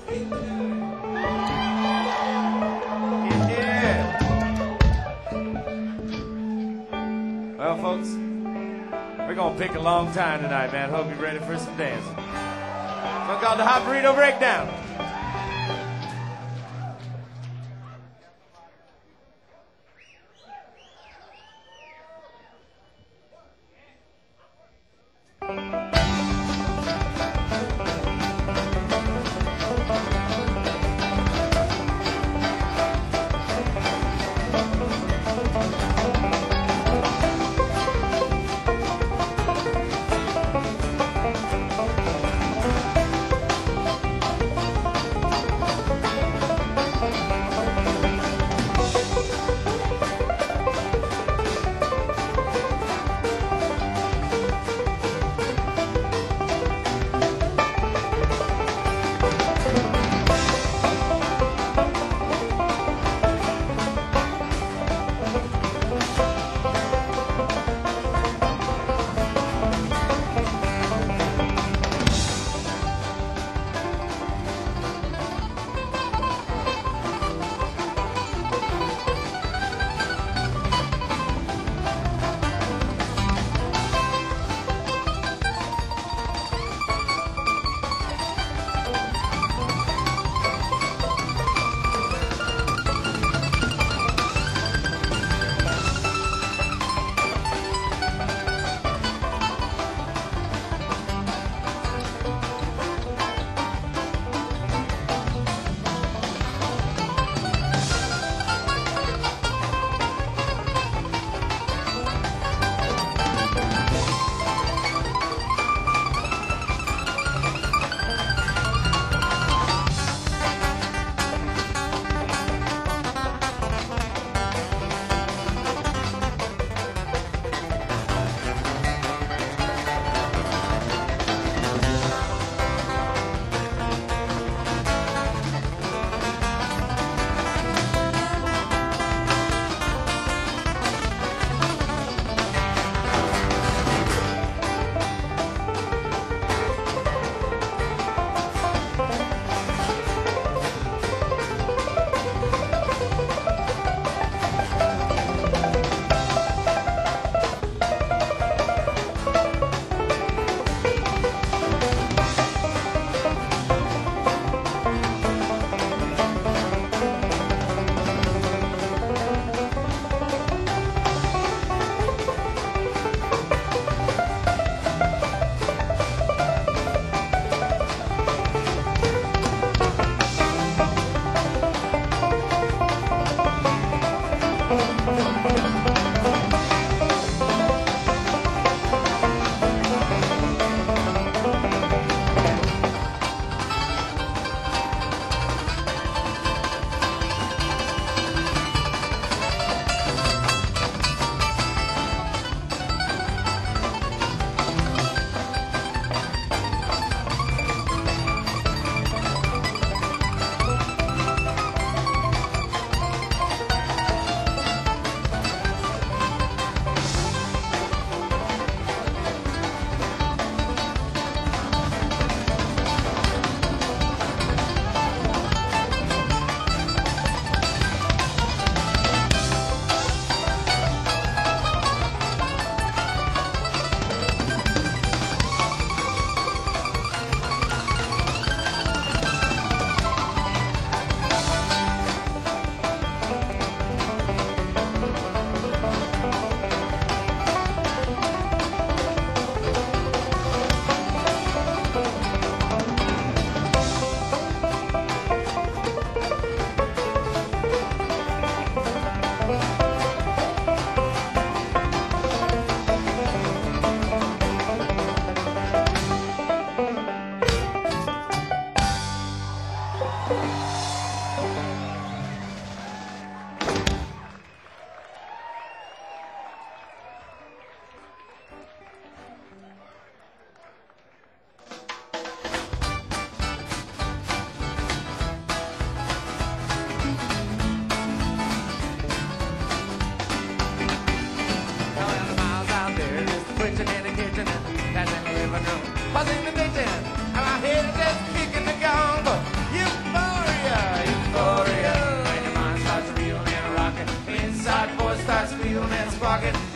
Yeah. Well, folks, we're going to pick a long time tonight, man. Hope you're ready for some dancing. So called the Hot Burrito Breakdown.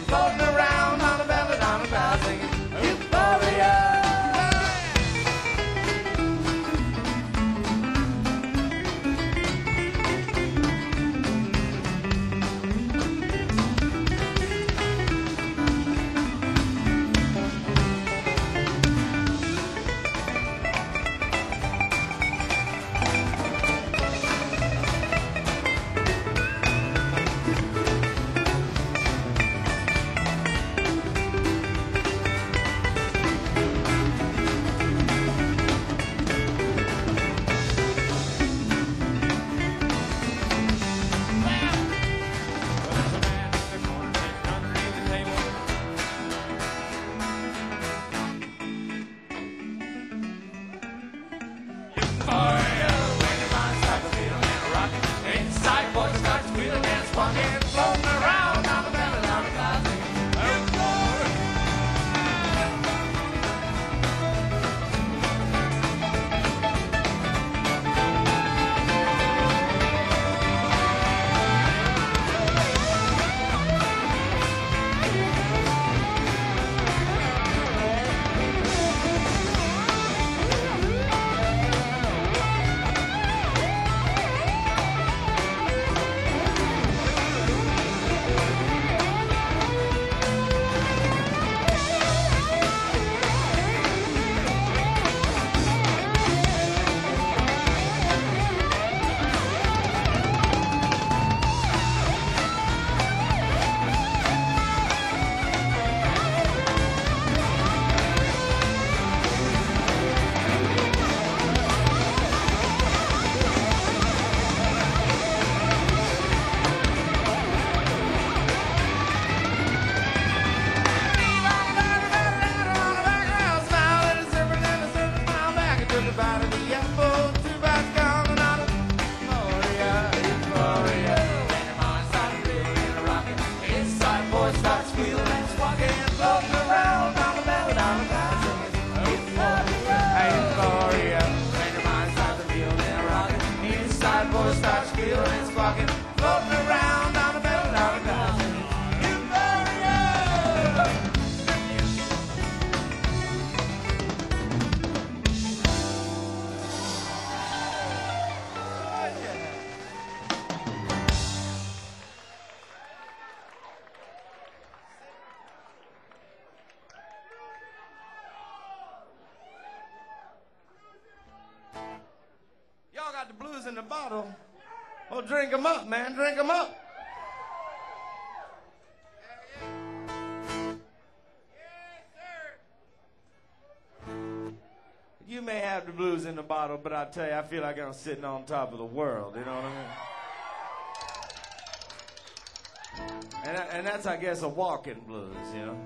floating around on a belladonna cloud singing Euphoria. The blues in the bottle. Oh, drink them up, man. Drink them up. You may have the blues in the bottle, but I tell you, I feel like I'm sitting on top of the world. You know what I mean? And that's, I guess, a walking blues, you know?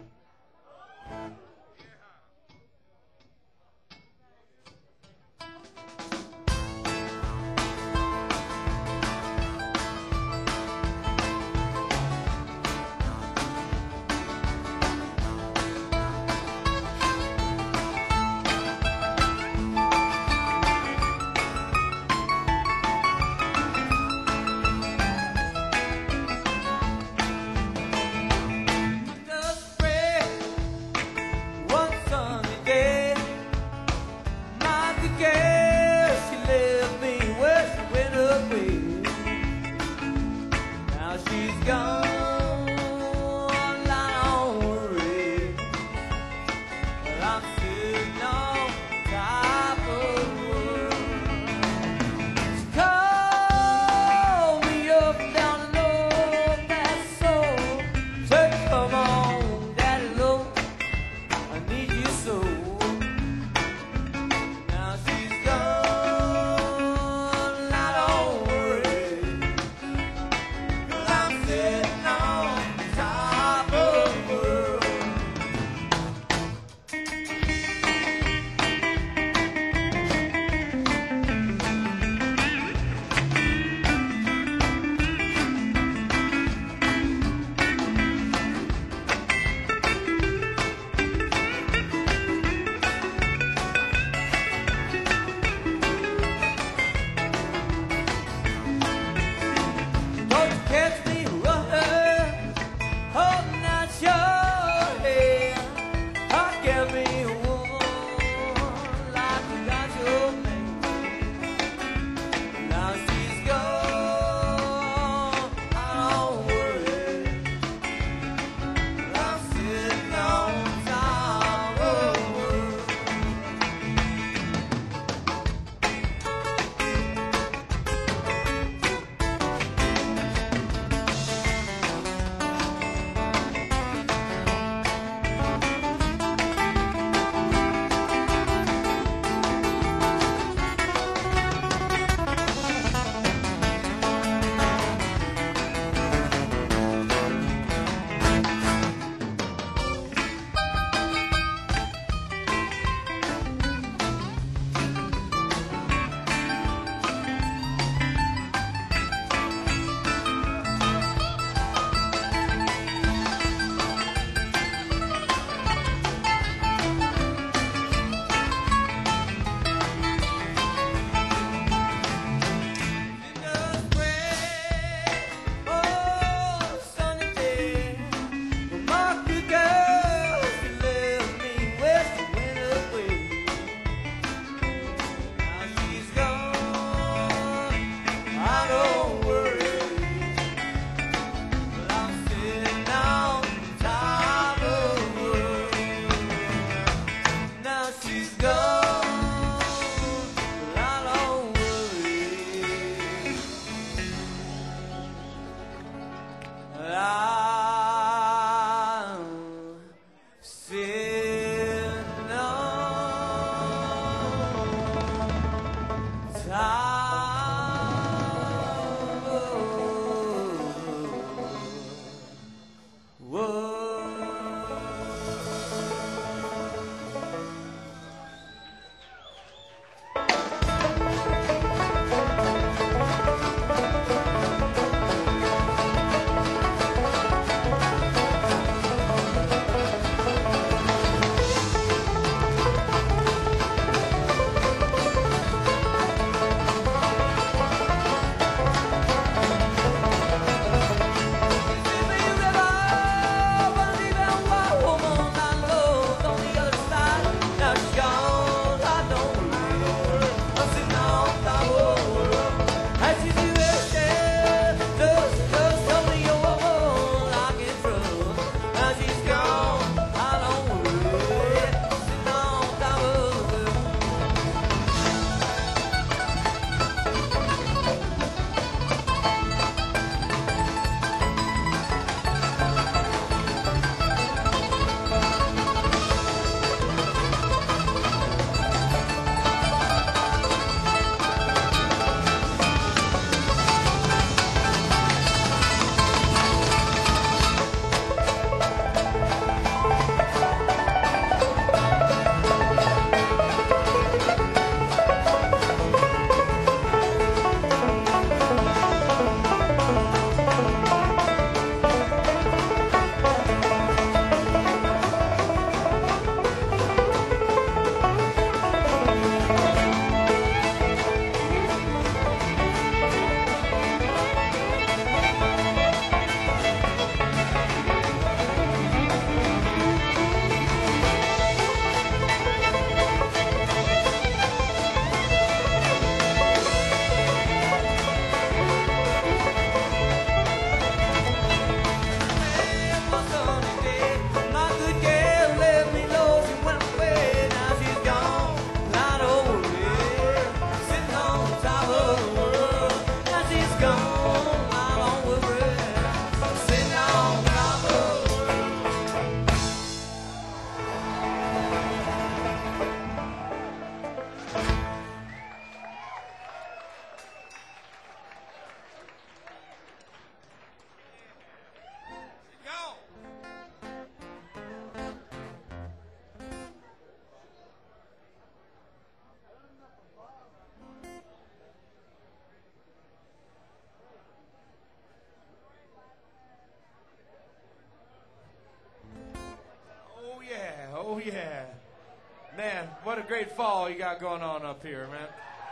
Man, what a great fall you got going on up here, man.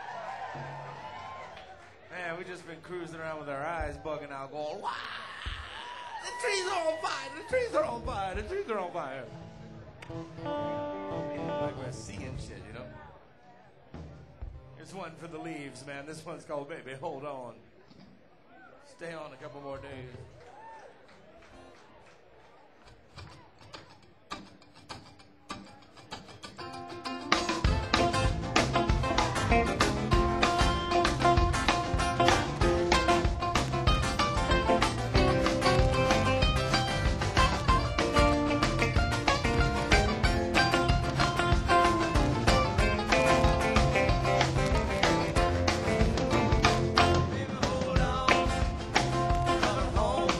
Man, we just been cruising around with our eyes bugging out, going, wow! The trees are on fire! The trees are on fire! The trees are on fire! Like we're seeing shit, you know? Here's one for the leaves, man. This one's called Baby Hold On. Stay on a couple more days. Home.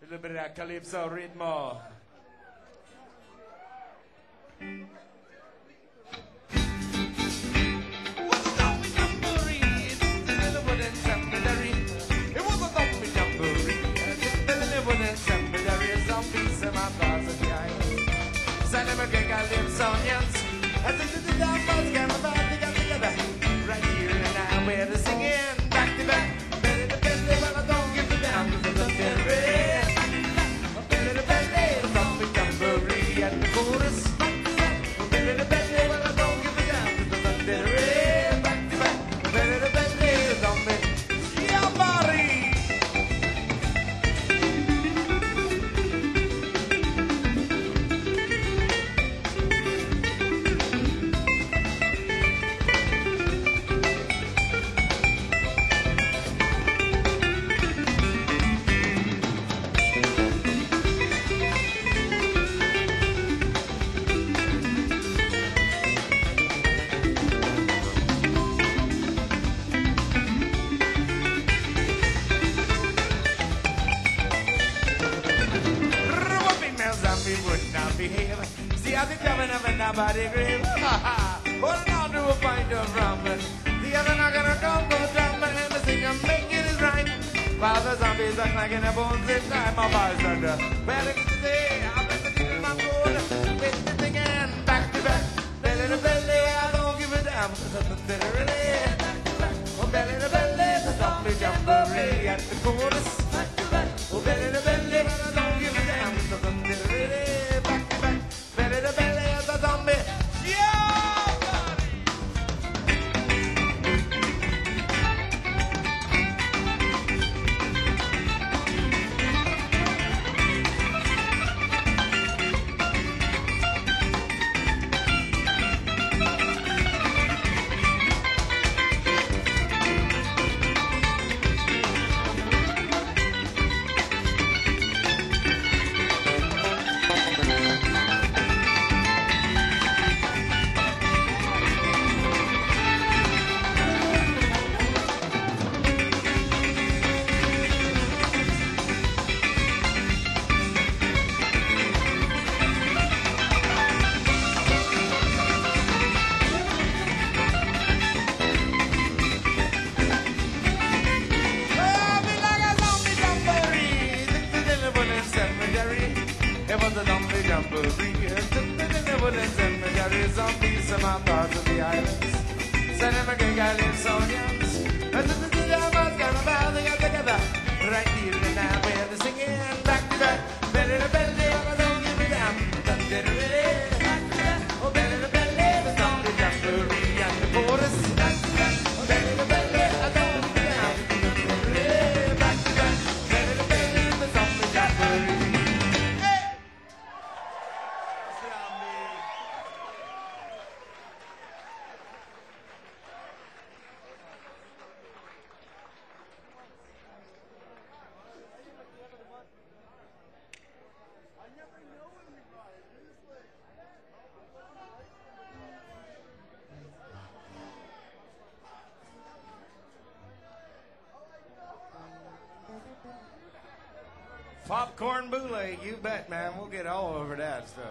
little bit of that calypso ritmo. Right here and now, we're singing back to back. Well, I don't give a damn, 'cause I'm looking red. Zombie jamboree at the chorus. Well, I don't give a damn, 'cause I'm looking red. Back to back. Zombie jamboree. Zombie would not behave. See how they coming up in nobody's grave. Holding on to a pint of rum. The other not gonna come go drum and the singer making it right. While the zombies are clacking their bones in time, my boys under. Well, it's today, I'm in the deep my road. With it again, back to back. Belly to belly, I don't give a damn. Oh, belly to belly, the zombie jamboree at the chorus. Oh, belly to belly, I don't give a damn. Back to back, belly to belly as a zombie. Yeah, buddy. It was a zombie jamboree. Zombies in my parts of the islands. Send him a gig, I live Sonians. Together. Right here and now, we're singing back to back. Belly to belly, I don't give a damn. Oh, belly to belly, the zombie jamboree and the chorus. Belly to belly, I don't give a damn. Back to back. Belly to belly, the zombie jamboree. Popcorn bootleg, you bet, man. We'll get all over that stuff.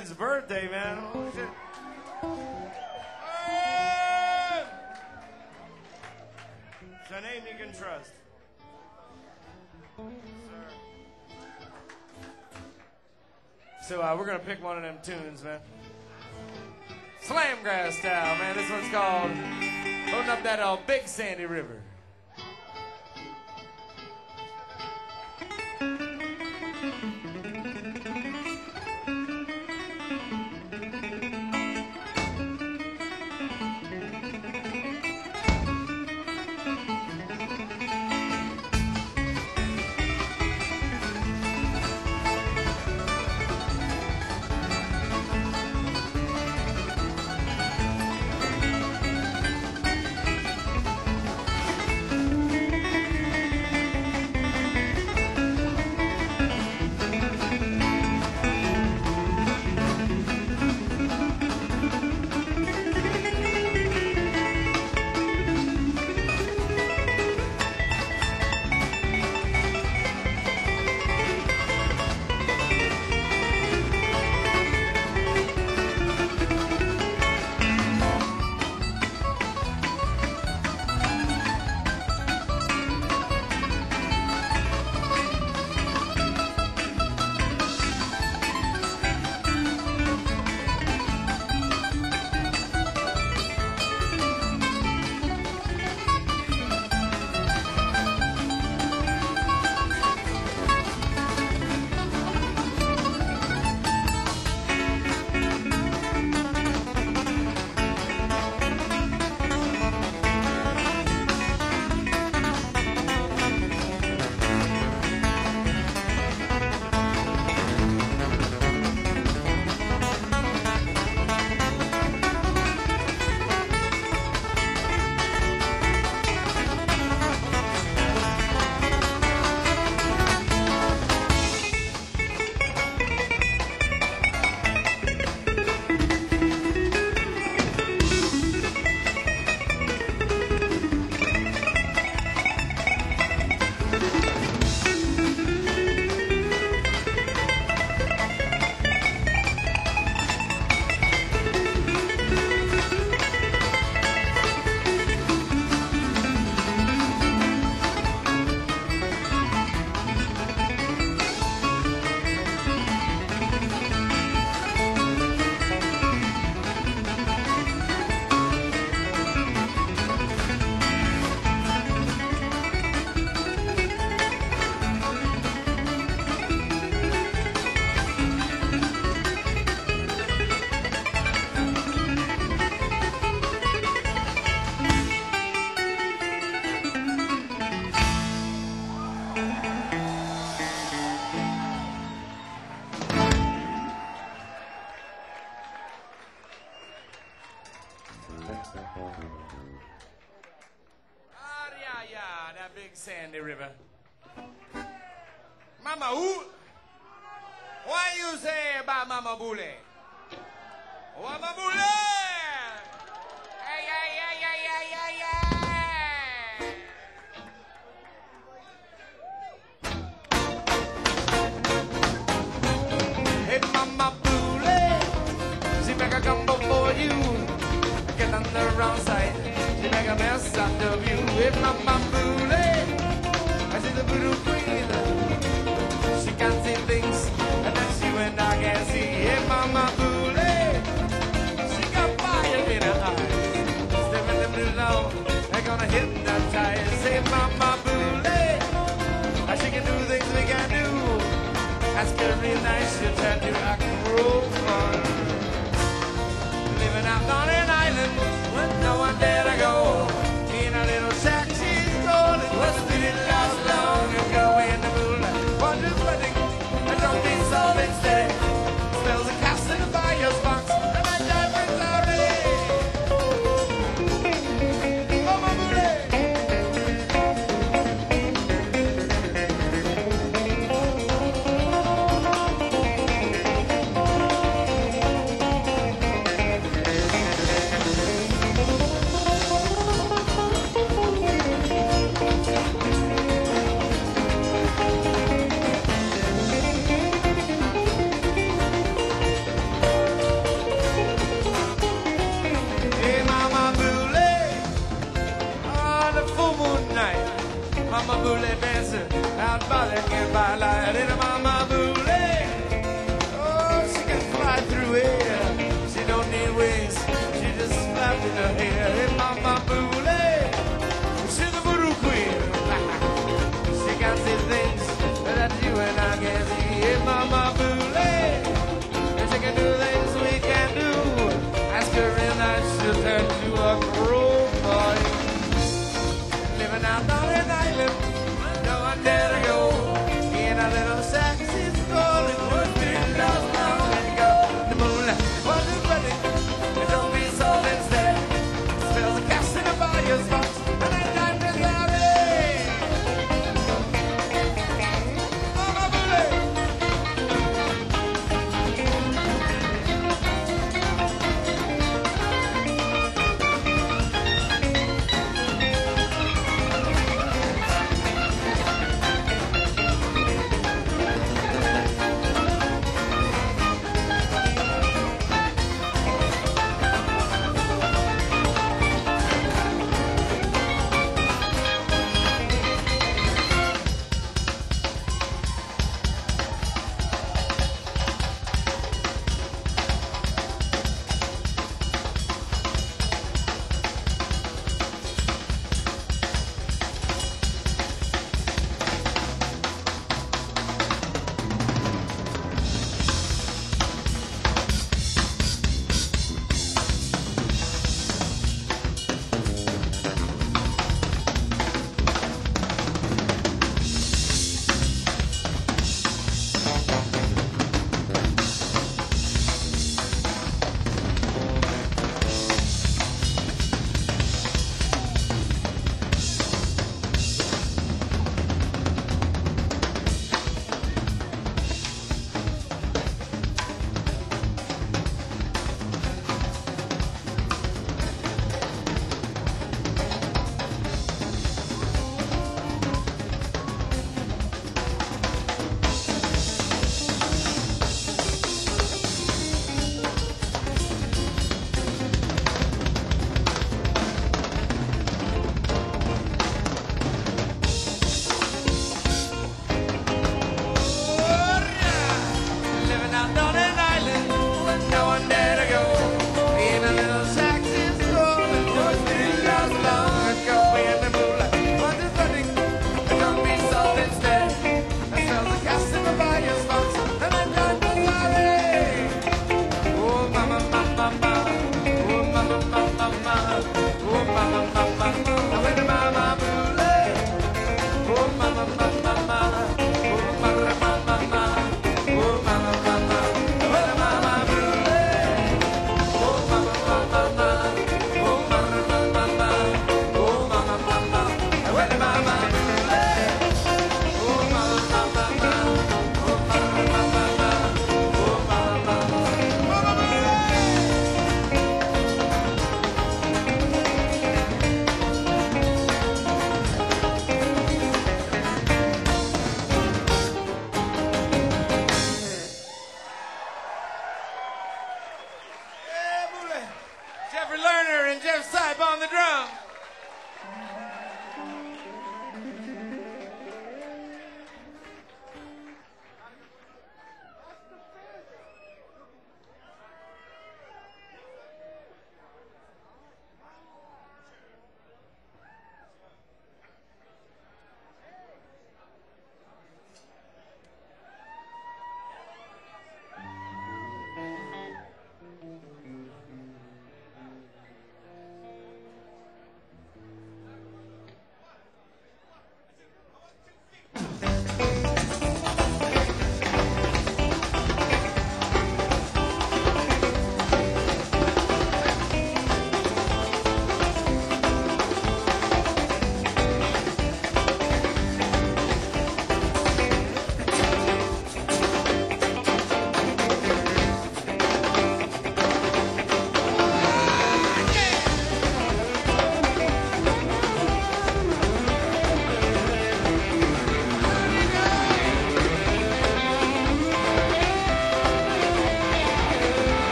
friend's birthday, man. Oh, shit. It's a name you can trust. So we're gonna pick one of them tunes, man. Slamgrass style, man. This one's called Holding Up That Big Sandy River. That big sandy river. Mama who? What you say about Mama Bule? Mama Bule! Hey, hey, hey, hey, hey, hey, hey! Hey, Mama Bule, she make a come before you. Get on the wrong side, she make a mess out of you. Hey, Mama Bule, I see the voodoo queen. She can't see things, and that's you and I can't see. Hey, Mama Bule, she got fire in her eyes. Stepping them below, they're gonna hypnotize. Hey, Mama Bule, she can do things we can't do. Ask her real nice, she'll turn to rock and roll fun. Living out on an island with no one there to go. In a little shack she's golden. What did it last long ago in the moonlight? Wonders wedding, I don't need salt instead. Smells of casting by your box, and my diamonds are ready. Mama Bule. Mama Boule dancer out by the campfire in a Mama Boule. Oh, she can fly through air. She don't need wings. She just flaps in her hair. Hey, Mama Boule, she's the voodoo queen. She can see things that you and I can't see. Hey, Mama Boule, and she can do things we can't do. Ask her and I she'll turn to a crow boy. Living out on an island, no one dare to go in a little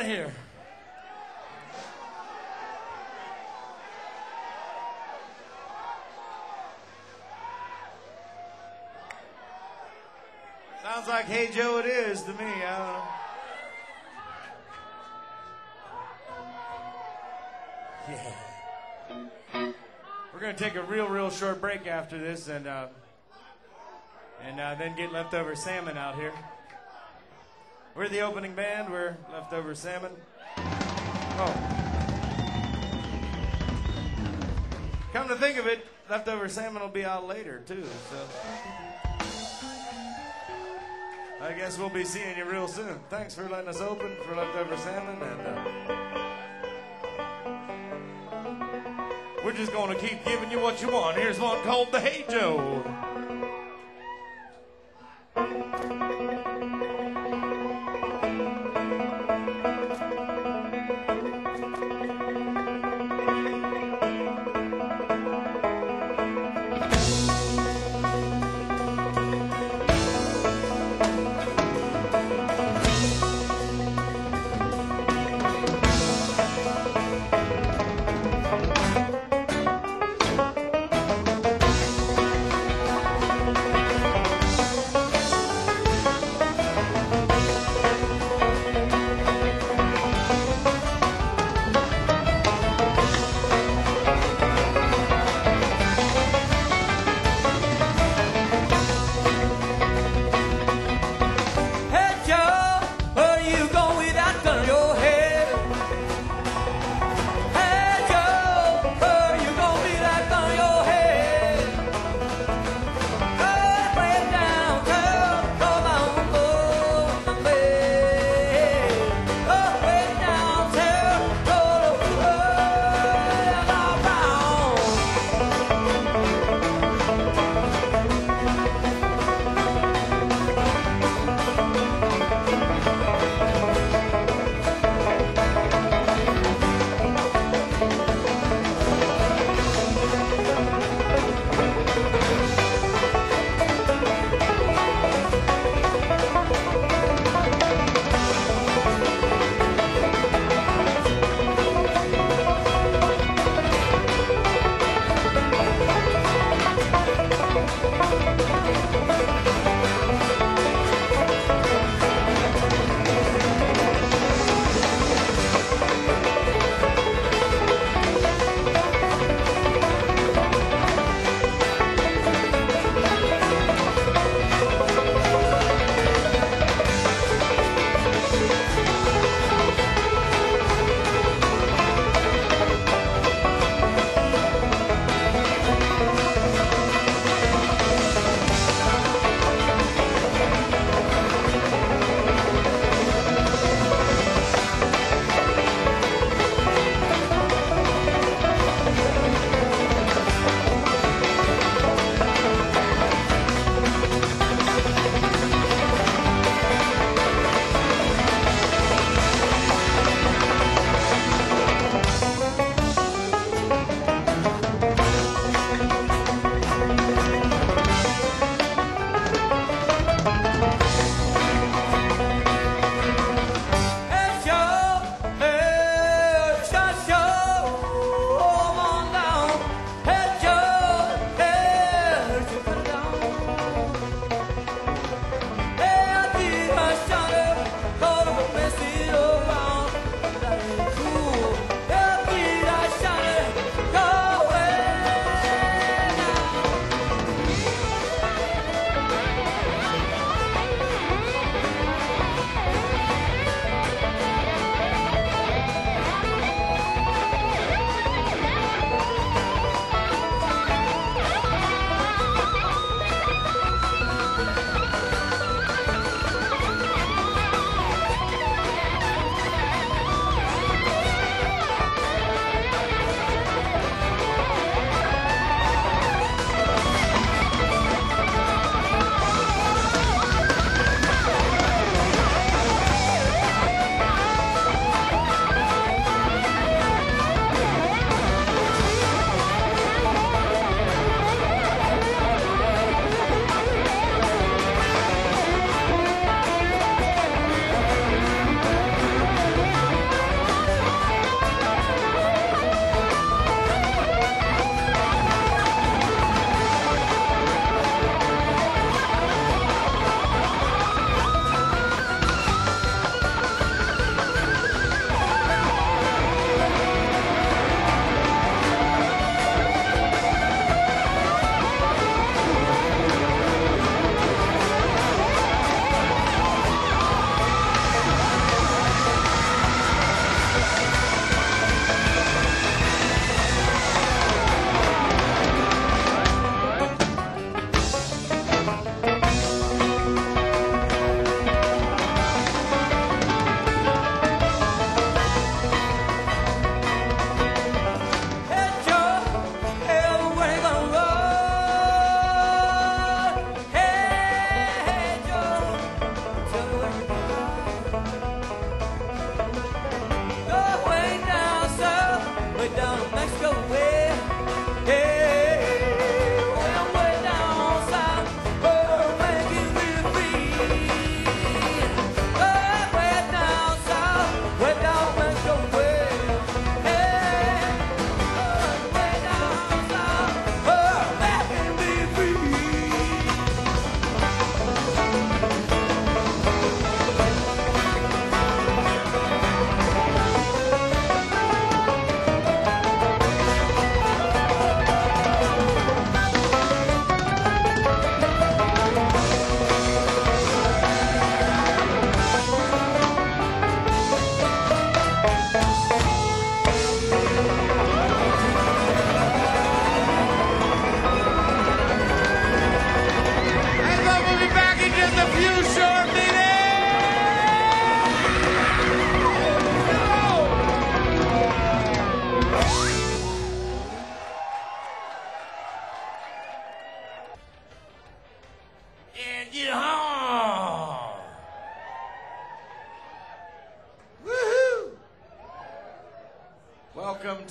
of here. Sounds like Hey Joe it is to me. I don't know. Yeah. We're going to take a real short break after this and then get Leftover Salmon out here. We're the opening band. We're Leftover Salmon. Oh. Come to think of it, Leftover Salmon will be out later, too. So I guess we'll be seeing you real soon. Thanks for letting us open for Leftover Salmon. And we're just going to keep giving you what you want. Here's one called the Hey Joe.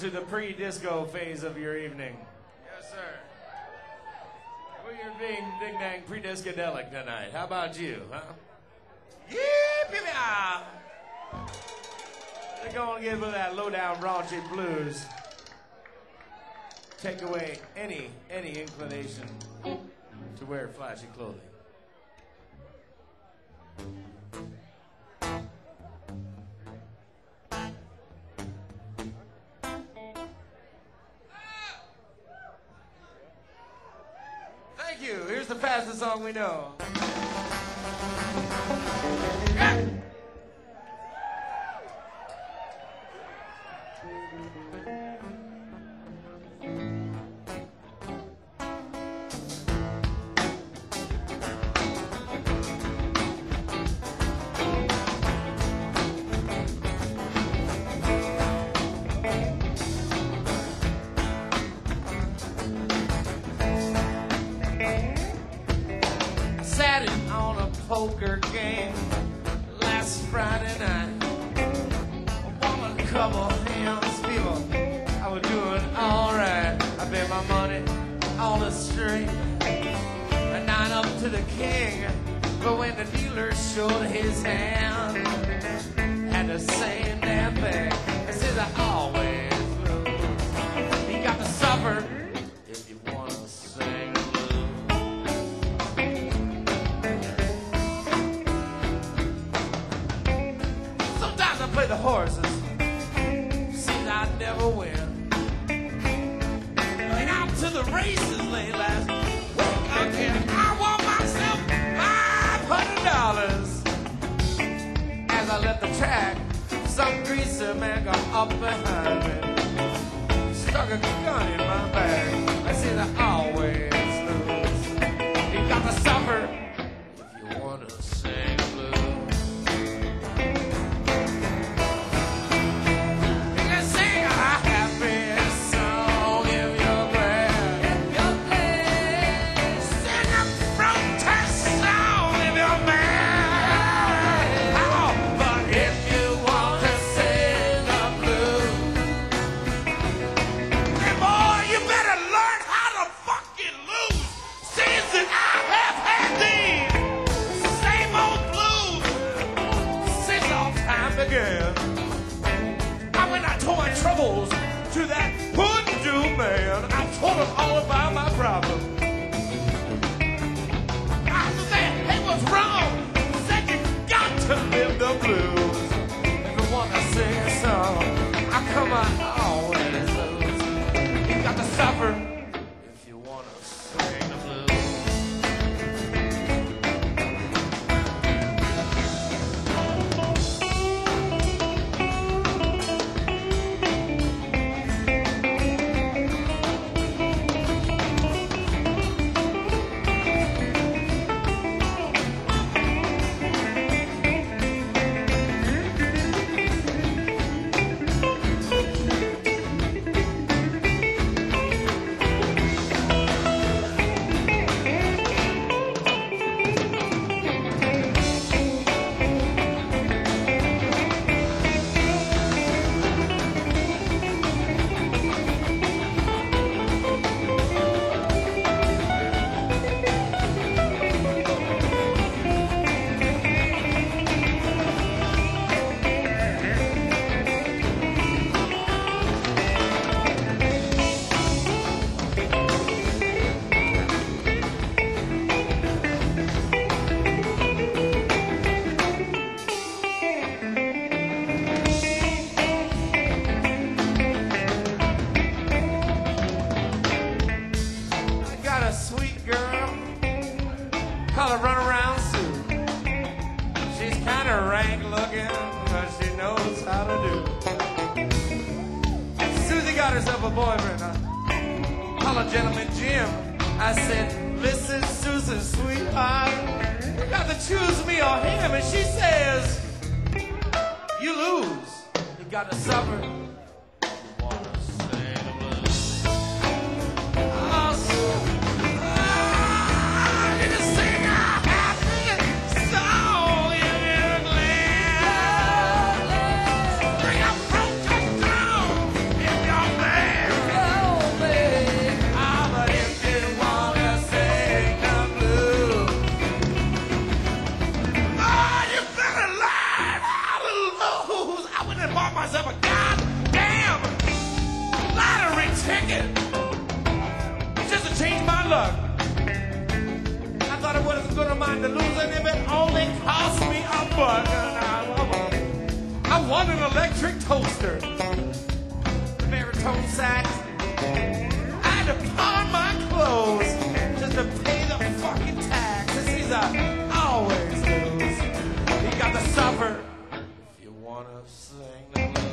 to the pre-disco phase of your evening. Yes, sir. We're being ding-dang pre-discodelic tonight. How about you, huh? Yeah, they're going to get with that low-down raunchy blues. Take away any inclination to wear flashy clothing. Thank you. Here's the fastest song we know. Sat in on a poker game last Friday night. Won a couple hands, people. I was doing alright. I bet my money on the straight. A 9 up to the king. But when the dealer showed his hand, had the same damn thing. I said I always lose. You got to suffer if you want to sing blues. Sometimes I play the horses, seems I never win. Went out to the races late last weekend. I won myself $500. As I left the track, some greaser man got up behind me, stuck a gun in my bag. I said I always lose. You got to suffer if you want to sing blues. You can sing a happy song if you're glad. If you're glad. Sing a protest song if you're mad. Oh, but if you want to sing the blues, hey boy, you better learn how to fucking lose. Since that I have had these same old blues since all time began. When I told my troubles to that voodoo man, I told him all about my problem. I said, hey, what's wrong? He said, you got to live the blues. If you want to sing a song, I come on always lose. You got to suffer if you want to sing the blues. Sweet girl, call her Runaround Sue. She's kind of rank looking, but she knows how to do. Susie got herself a boyfriend, call her Gentleman Jim. I said, listen, Susan, sweetheart, you got to choose me or him. And she says, you lose. You got to suffer. If you're gonna mind the losing if it only cost me a buck. I want an electric toaster, baritone sax. I had to pawn my clothes just to pay the fucking taxes. These are always lose. You got to suffer if you wanna sing the blues.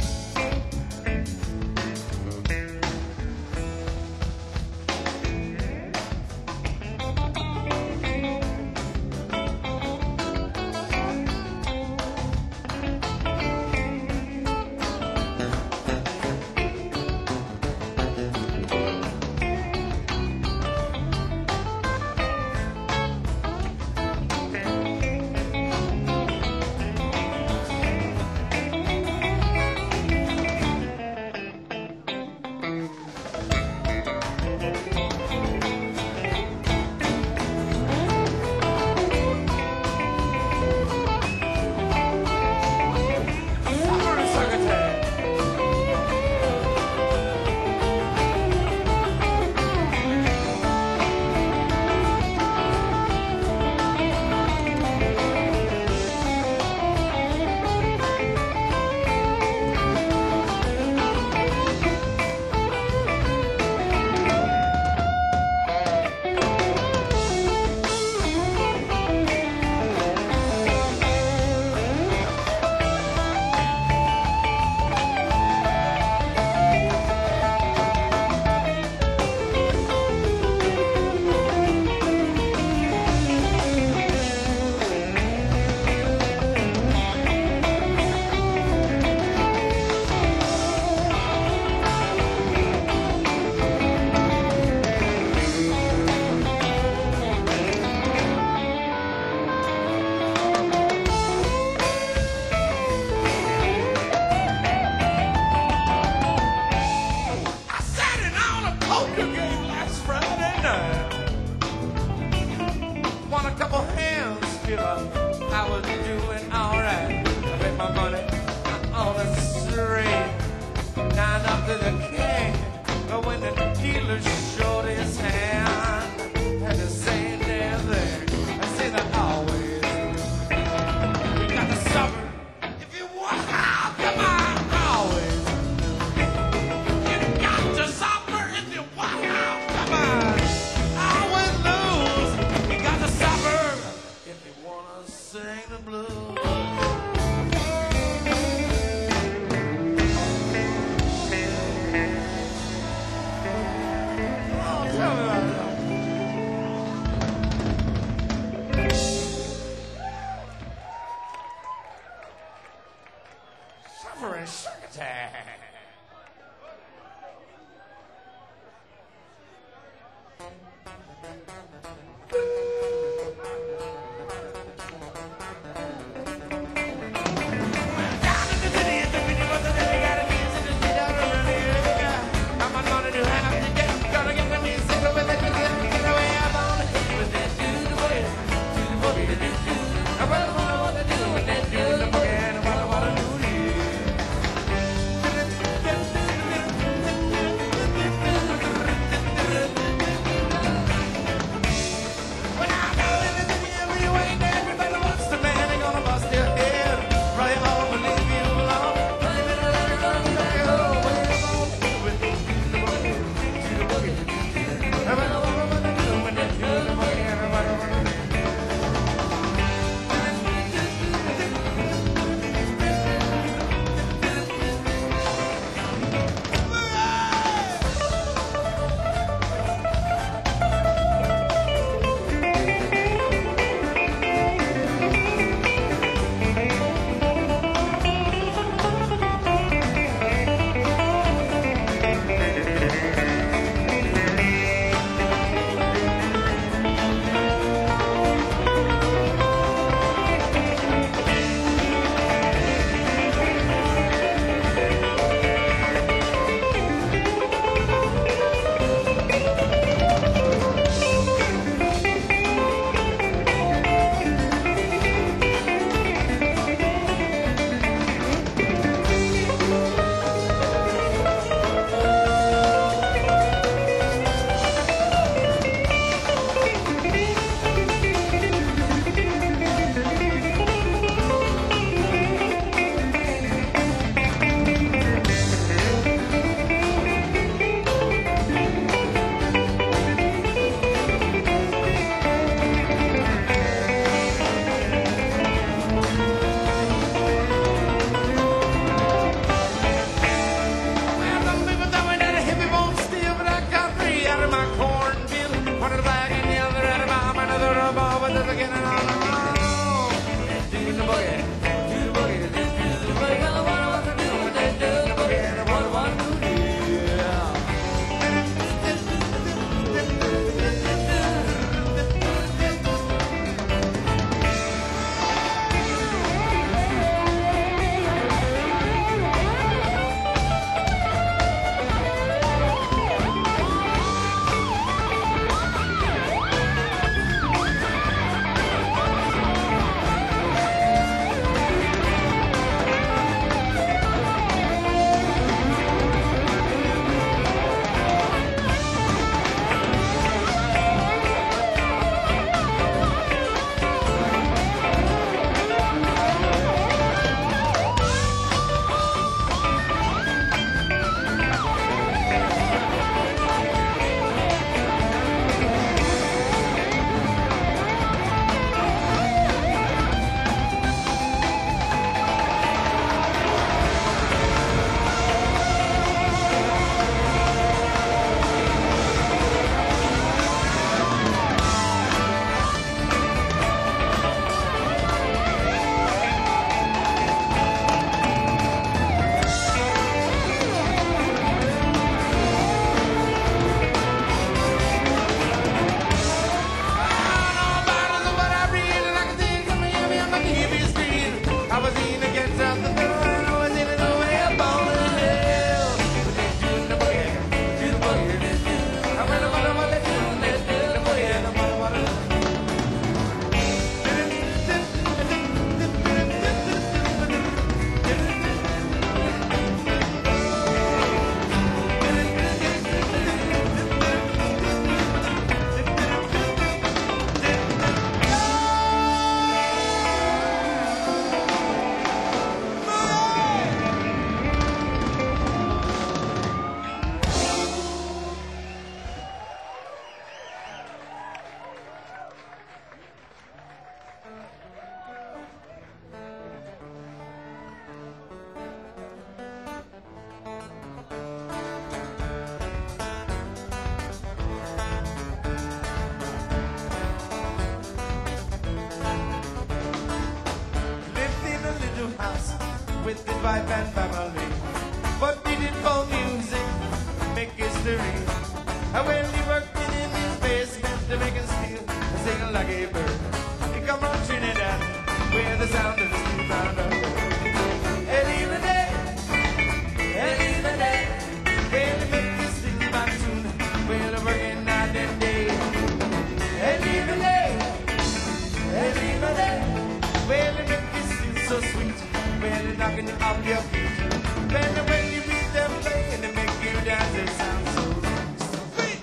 I was doing alright. I bet my money on a string, 9 up to the king. But when the dealer showed his hand, had the same damn thing. I say that always. You got to suffer if you want. Come on, always. You got to suffer if you want. Come on, always lose. You got to suffer if you wanna sing the blues. Oh, tell me about that. ball, but doesn't get it on. Do the boogie, do the boogie, do the boogie. I wanna do the boogie, and I wanna do it. With his wife and family, but did it for music, make history. And when he worked in his basement to make him steel, sing like a bird. He come from Trinidad, where the sound of the steel found out. And even day, when he make this steel back tune, well, working night and day. And even day, well, he make this steel so sweet. Well, they're knocking you off your feet. Then when you beat them playing, they make you dance. It sounds so sweet.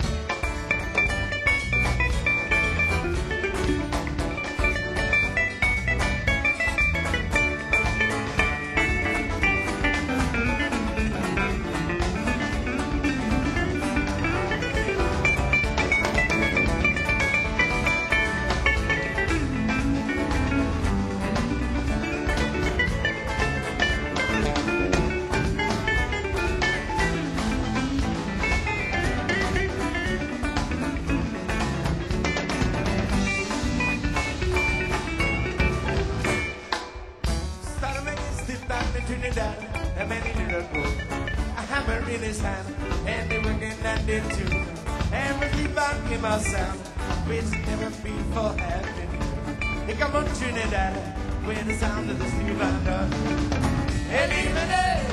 Trinidad, a man in a boat, a hammer in his hand, and they working and they tune. And with the band came a sound, which never before had been. He come from Trinidad, with the sound of the steel band. And even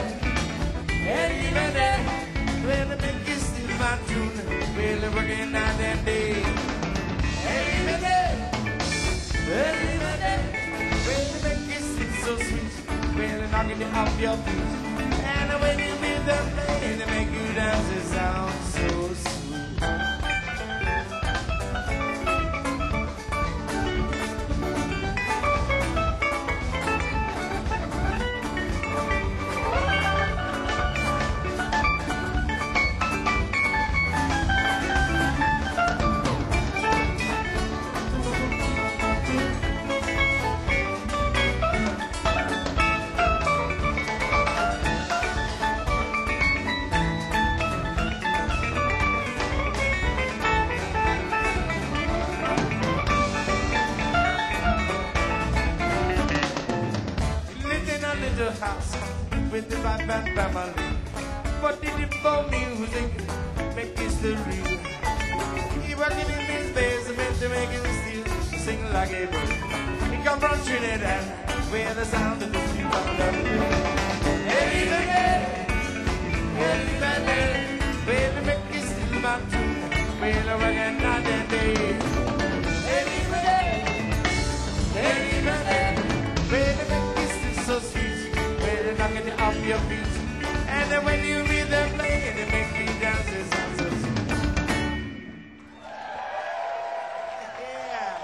there, when they make you steel band tune, well, they're working night and day. And even there, when they make you steel so sweet. Well, they're knocking you off your feet. And when you meet them playing, they make you dance. It sounds so sweet. little house with the Bad Bad family. But the limbo music make history. He working in his basement to make him still sing like a bird. He come from Trinidad where the sound of the steel found up. Every day, where the make is still my tune, where the working night and day. Every day, where the make is still so sweet, where they knocking you off your feet. And then when you read them playing, they make me dance, it sounds so sweet. Yeah.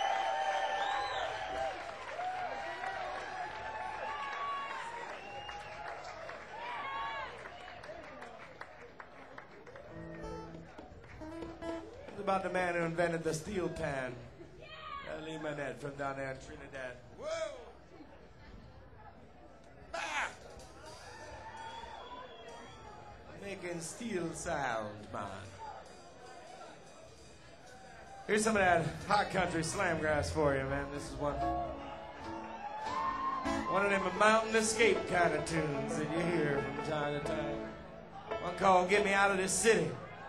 It's about the man who invented the steel pan. Lee Manette from down there in Trinidad. Whoa! Ah! Making steel sound, man. Here's some of that hot country slam grass for you, man. This is one of them mountain escape kind of tunes that you hear from time to time. One called "Get Me Out of This City."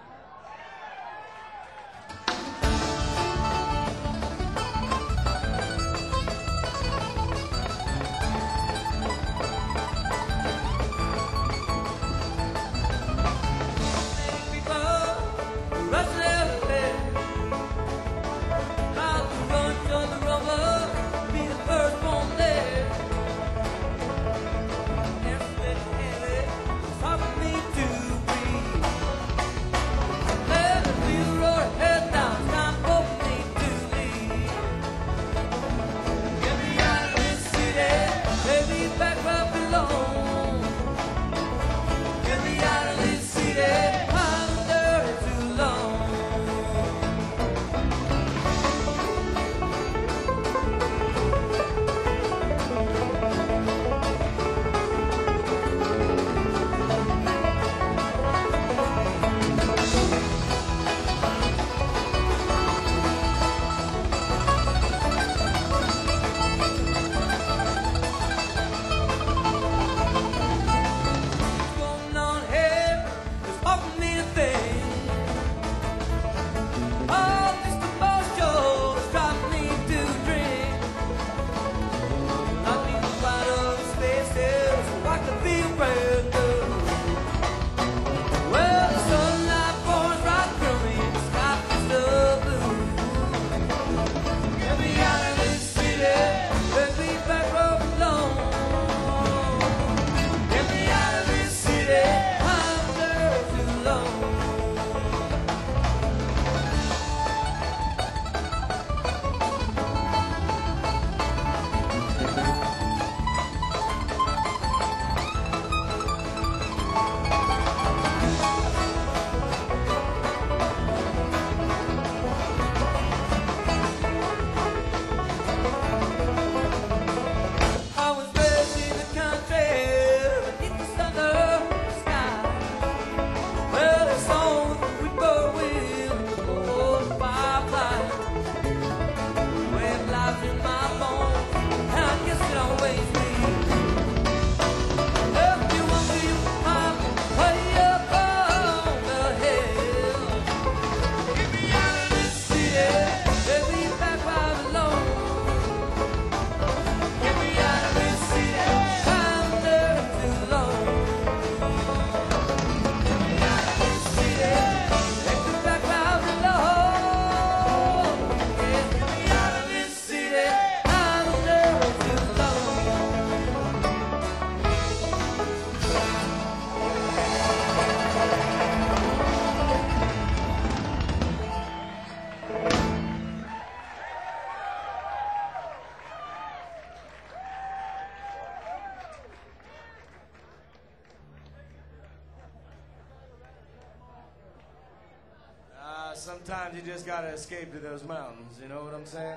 Sometimes you just gotta escape to those mountains, you know what I'm saying?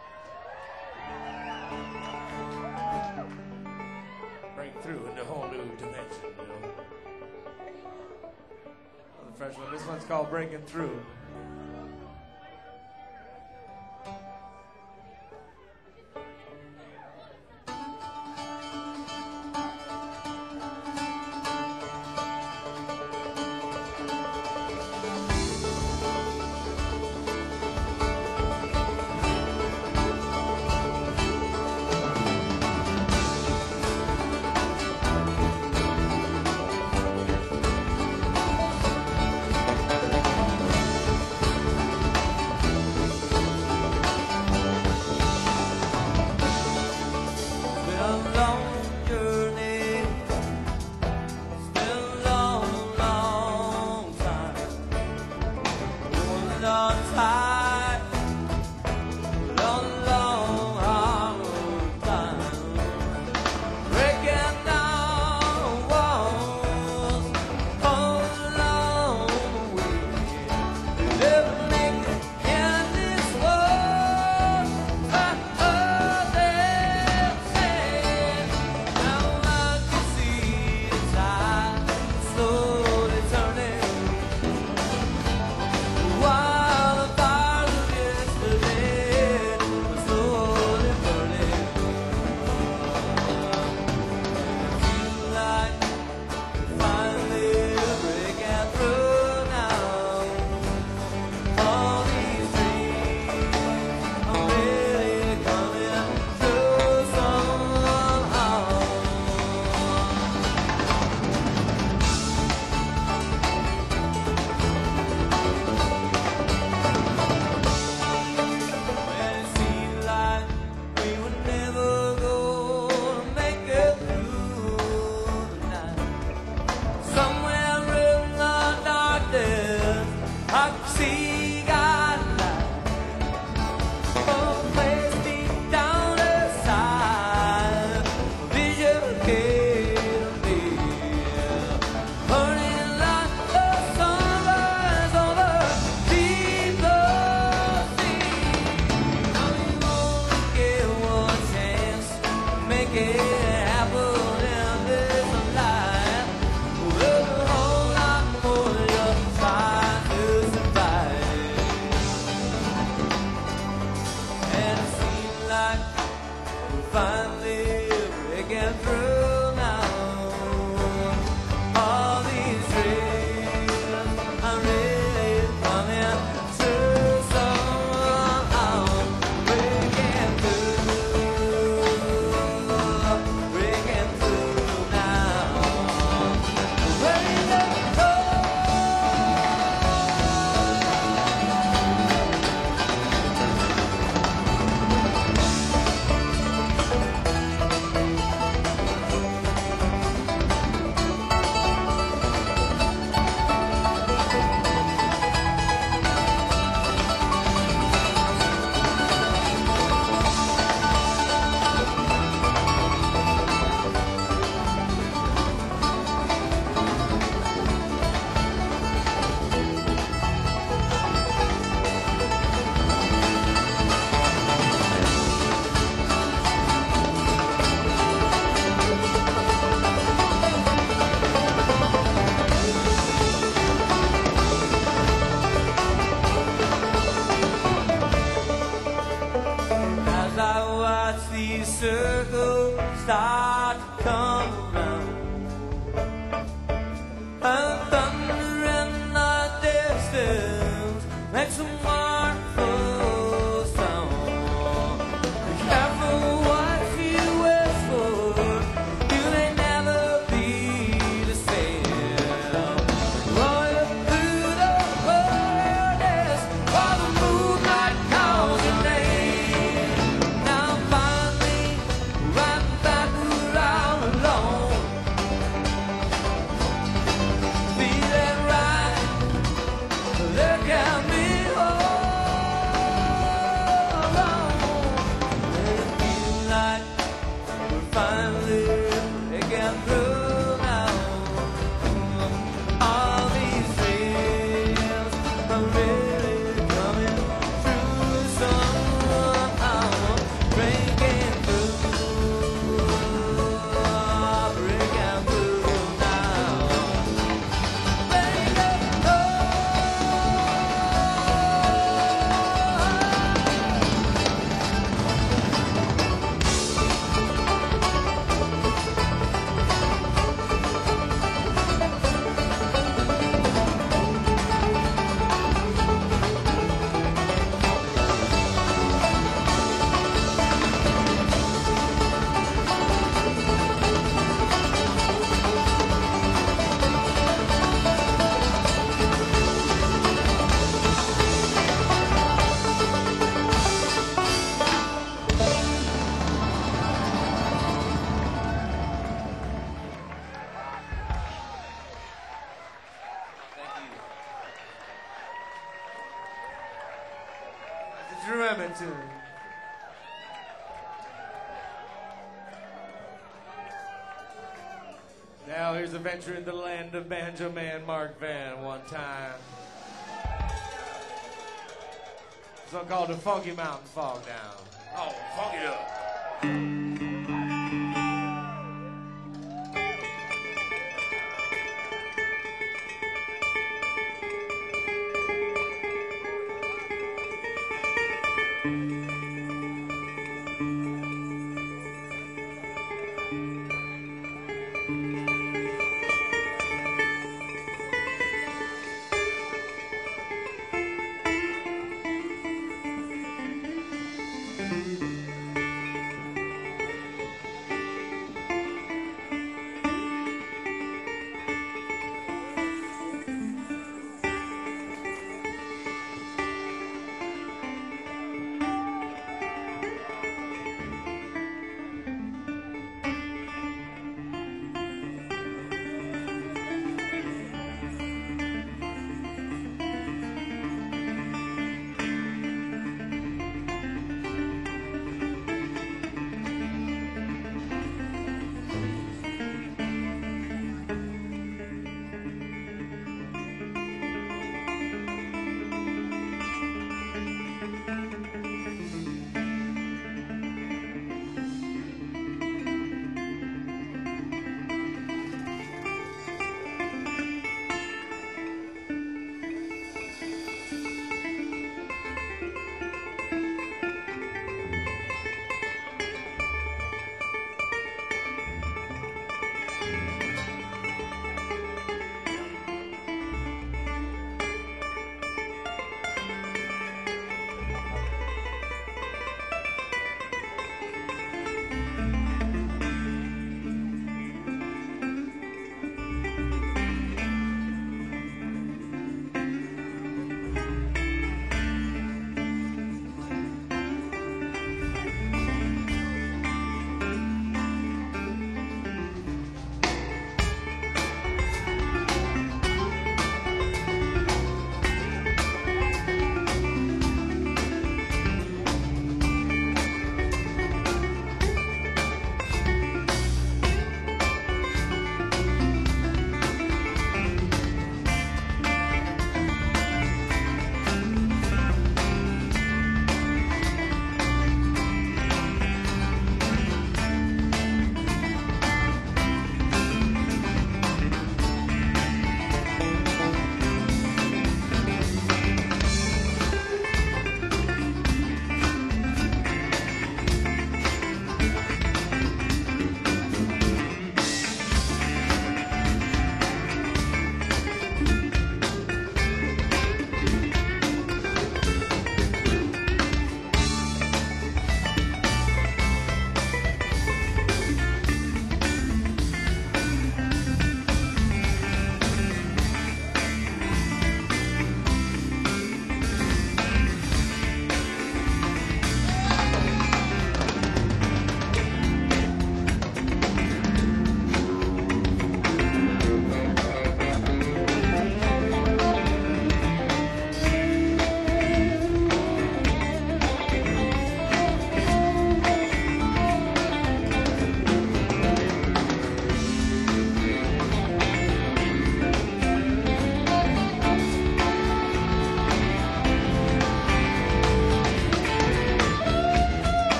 Break through into a whole new dimension, you know? Well, the fresh one. This one's called Breaking Through. like we're finally breaking through now. All these dreams are really coming true, so I'm breaking through now. Breaking as I watch these circles start to come around, and thunder in the distance makes a mournful sound. Be careful what you wish for, you may never be the same. Rolling through the wilderness while the moonlight calls your name. Now I'm finally right back around alone, feeling right. Look at me, oh, it feels like we're finally breaking through now. All these dreams are really coming true, so I'm breaking through now. Breaking Just remember to. Now here's a venture in the land of Banjo Man Mark Van one time. Song called The Funky Mountain Fog Down. Oh, funk it up.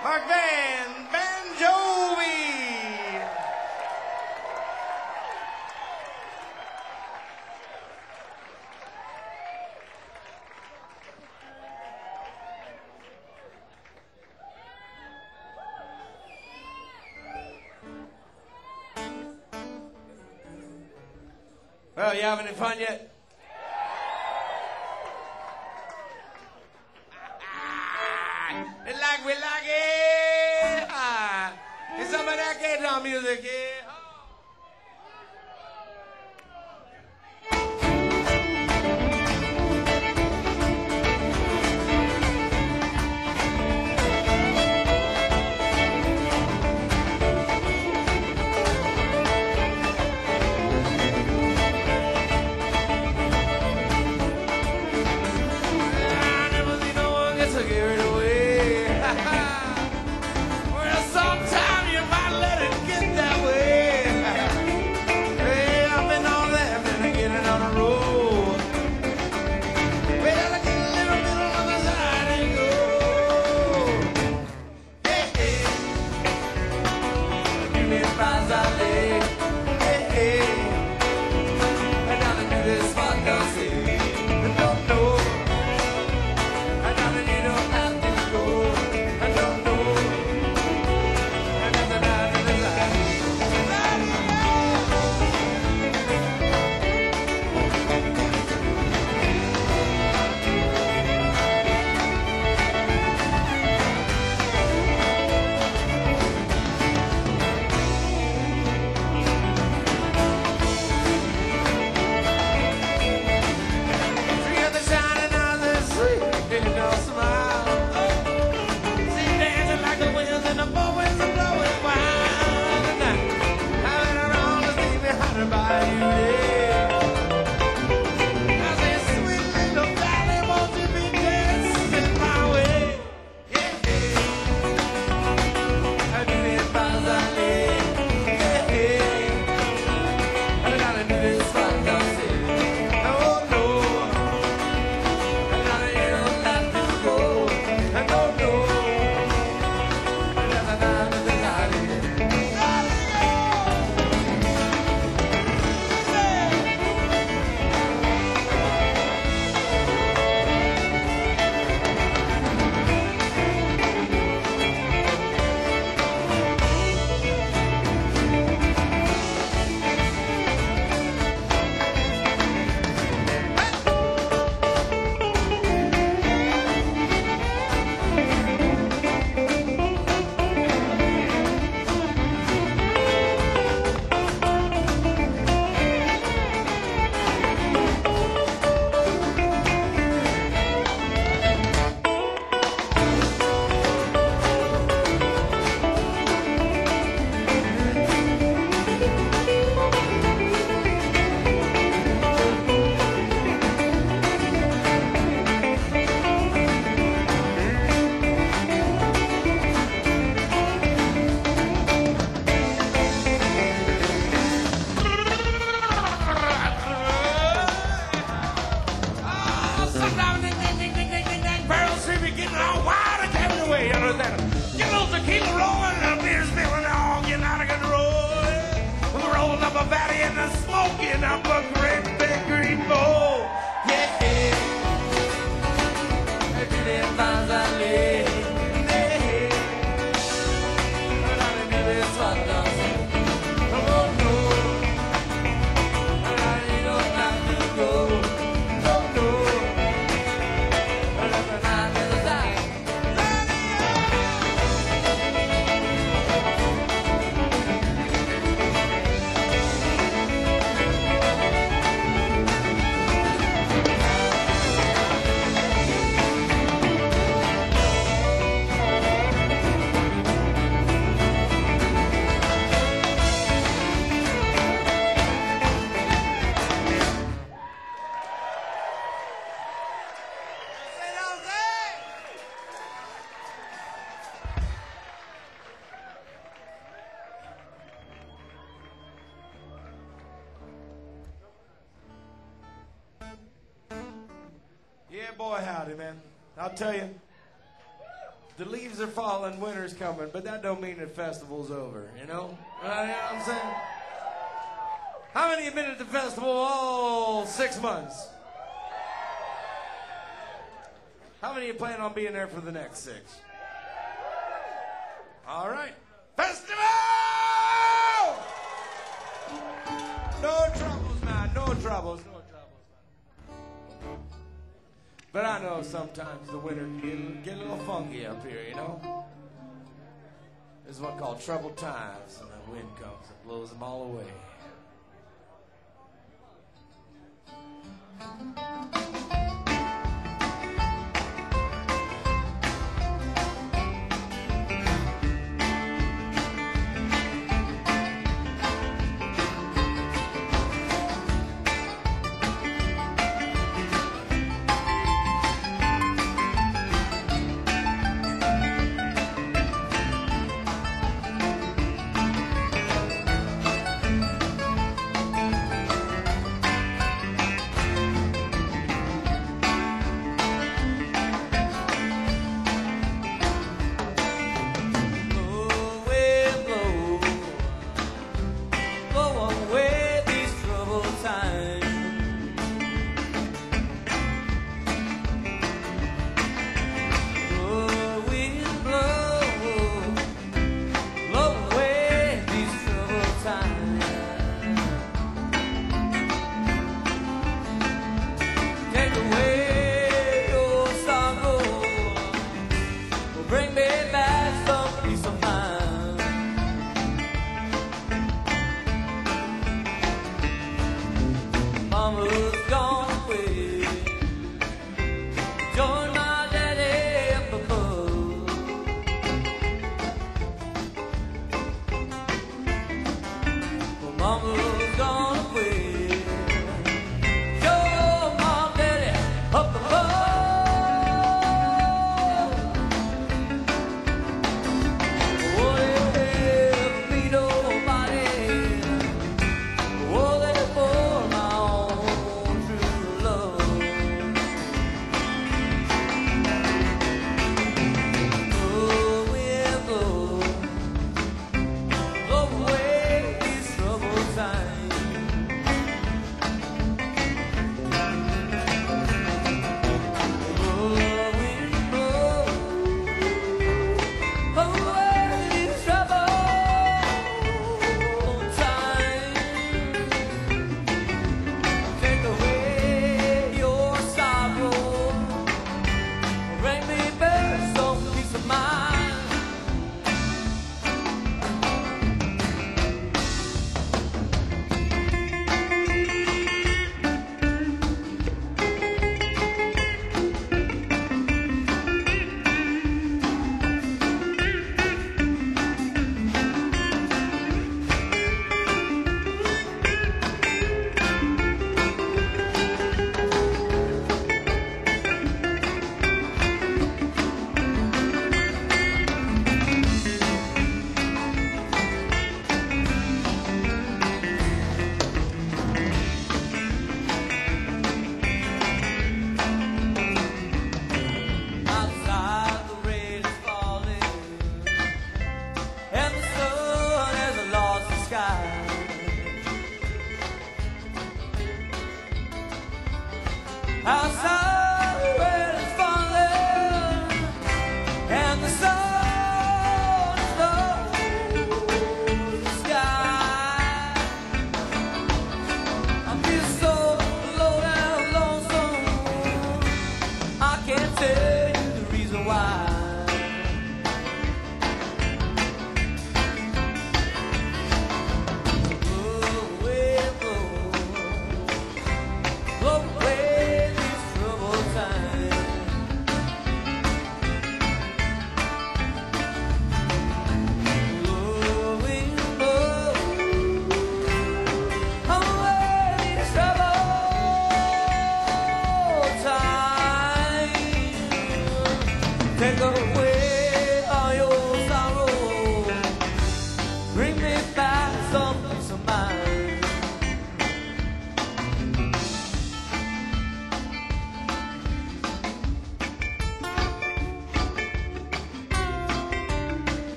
Mark Van Banjovi. Well, you having any fun yet? We like it. It's some of that K-drum music, yeah. I never seen no one get so carried away. Well, sometimes you might let it get that way. Hey, I've been on left and I'm getting on the road. Well, I get a little bit on the side and go. Hey, hey. You need Pasale. Hey, hey. I gotta do this spot, don't see. I don't know. I gotta need a have to go. I don't know. I got the night in the light. Three of the shining eyes and sweet, they don't smile. See dancing like the winds and the four winds are blowing wild. And I've been around to see me hotter by you, yeah. I say, sweet little valley, won't you be dancing my way? Yeah, yeah. I do this by Zali. Yeah, yeah. I gotta do this by Dusty. Oh, no. I gotta hear them let this go. I don't know. I gotta die with the light in it. Sometimes ding, barrel street be getting all wild and carried away. You understand? Get a little tequila rolling and the beer spilling all getting out of control. We're rolling up a valley and the smoking up a great big green bowl. Yeah, yeah. I did it by the lake. Yeah. But I didn't do this one, no. Oh, no. And I don't have to go. Oh, no. Yeah, boy, howdy, man. I'll tell you, The leaves are falling, winter's coming, but that don't mean the festival's over, you know? You know what I'm saying? How many have been at the festival all 6 months? How many of you plan on being there for the next 6? All right. Festival! No troubles, man. No troubles. No troubles, man. But I know sometimes the winter can get a little funky up here, you know? There's one called troubled times, and the wind comes and blows them all away.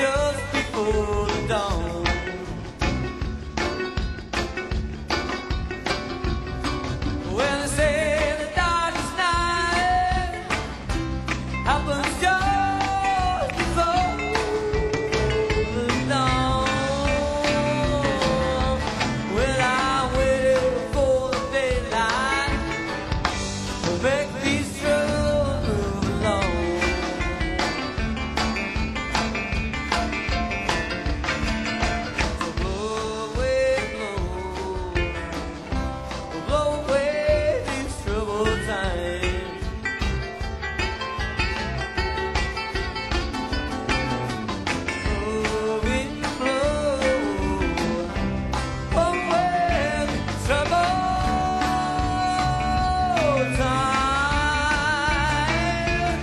just before the dawn. When they say the darkest night happens just before the dawn. Well, I waited for the daylight to make these troubles move along. So blow away these troubled times. Oh, wind blow away these troubled times.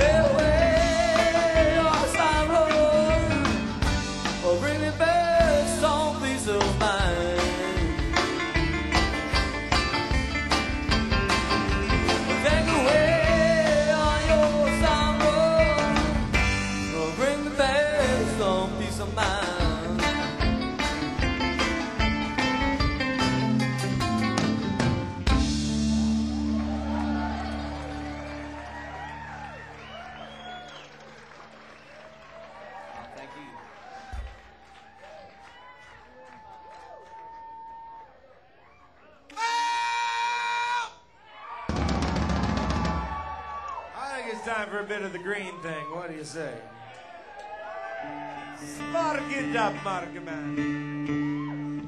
Away your sorrow, or bring me back some peace of mind. Take away all your sorrow, or bring me back some peace of mind. Thank you. I think it's time for a bit of the green thing. What do you say? Spark it up, Mark man.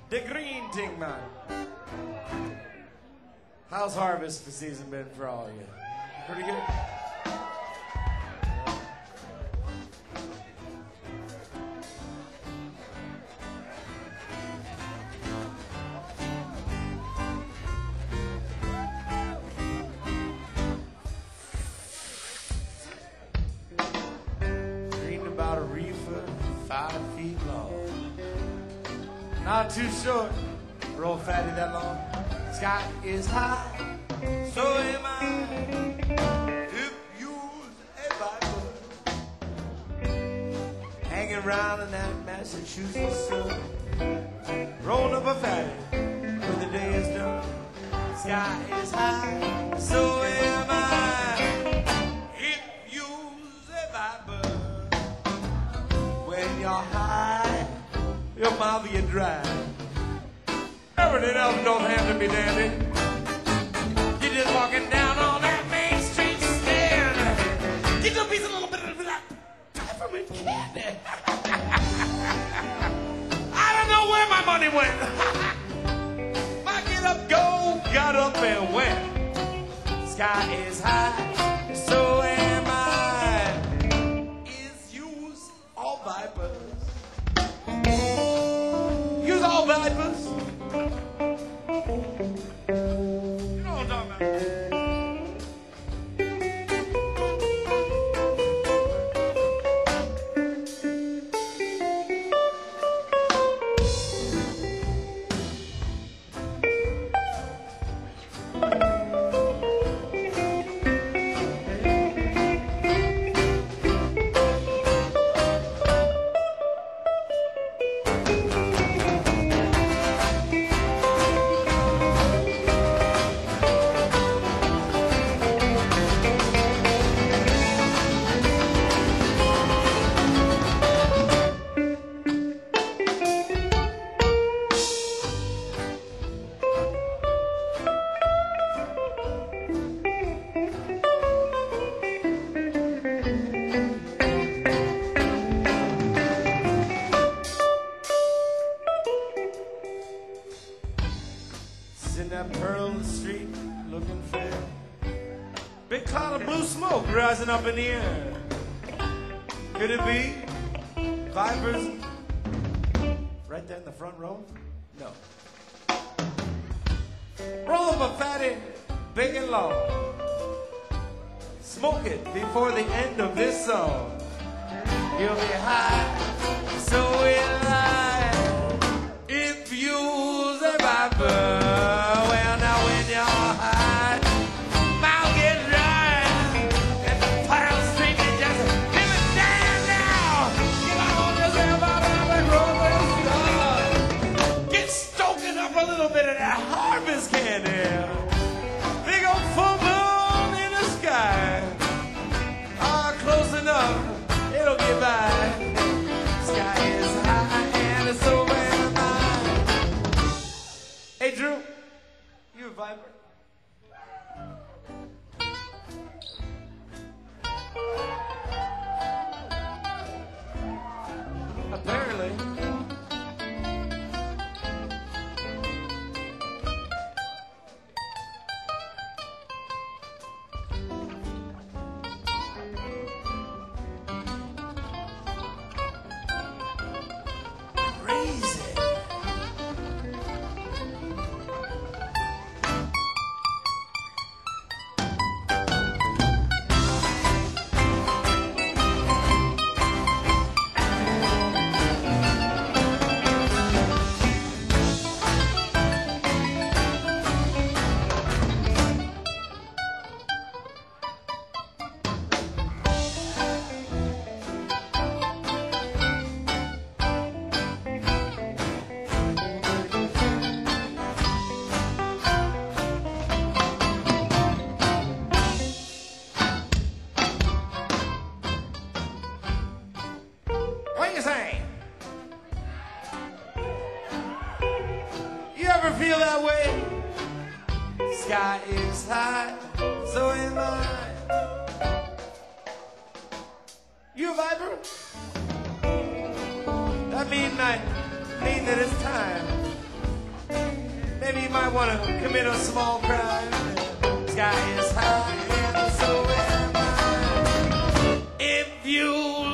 The green thing, man. How's harvest season been for all of you? Pretty good? Dreamed about a reefer 5 feet long. Not too short for old fatty that long. Sky is high, so am I. If you's a viper hanging around in that Massachusetts sun, roll up a fatty when the day is done. Sky is high, so am I. If you's a viper, when you're high, your mouth get dry. Everything else don't have to be dandy. You're just walking down on that Main Street stand. Get your piece a little bit of that peppermint candy. I don't know where my money went. My get up, go, got up and went. Sky is high, so am I. Is you's all vipers? You's all vipers? You know what I'm talking about. In that pearl of the street, looking fair. Big cloud of blue smoke rising up in the air. Could it be vipers right there in the front row? No. Roll up a fatty, big and long. Smoke it before the end of this song. You'll be high, so will I. If you's a viper. Harvest candy, big old full moon in the sky. Ah, close enough, it'll get by. Sky is high and it's so am I. Hey Drew, you a viper? Apparently. Feel that way? Sky is high, so am I. You a viper? That mean that it's time maybe you might want to commit a small crime. The sky is high and so am I. If you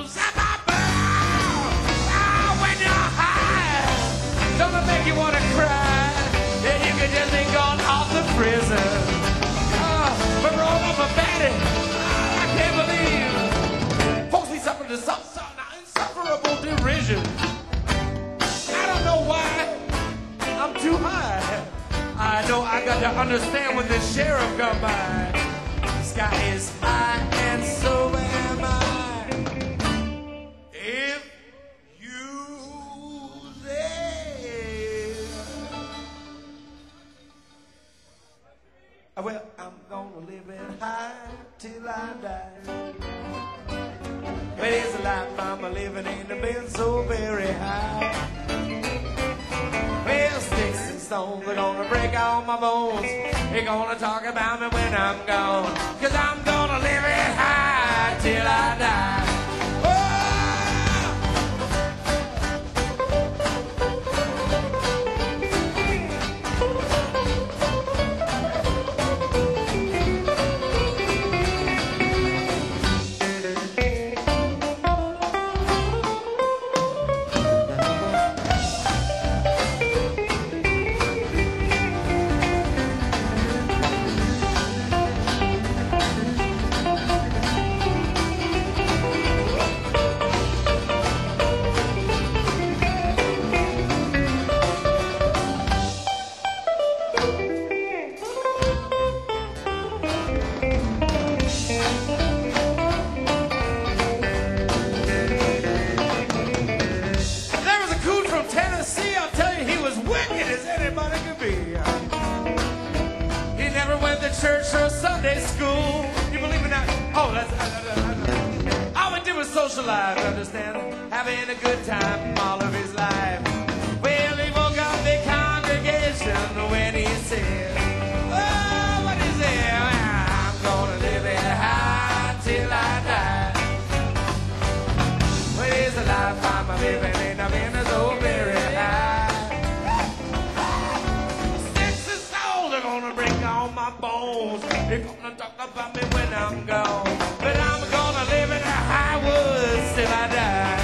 when you're high, don't it make you want to cry? Yeah, you could just be gone off to prison. But roll up a bandit, I can't believe folks be suffering to some insufferable derision. I don't know why I'm too high. I know I got to understand when the sheriff come by. The sky is high and so am I. If you say, well, I'm gonna live it high till I die. But it's a life I'm living ain't been so very high. Well, sticks and stones are gonna break all my bones. They're gonna talk about me when I'm gone. 'Cause I'm gonna live it high till I die. Church or Sunday school. You believe in that? Oh, all we did was socialize, understand? Having a good time all of his life. Well, he woke up the congregation when he said, oh, what he said? Well, I'm gonna live it high till I die. Well, it's the life I'm living and I've been so very high. Gonna break all my bones. They're gonna talk about me when I'm gone. But I'm gonna live in the high woods till I die.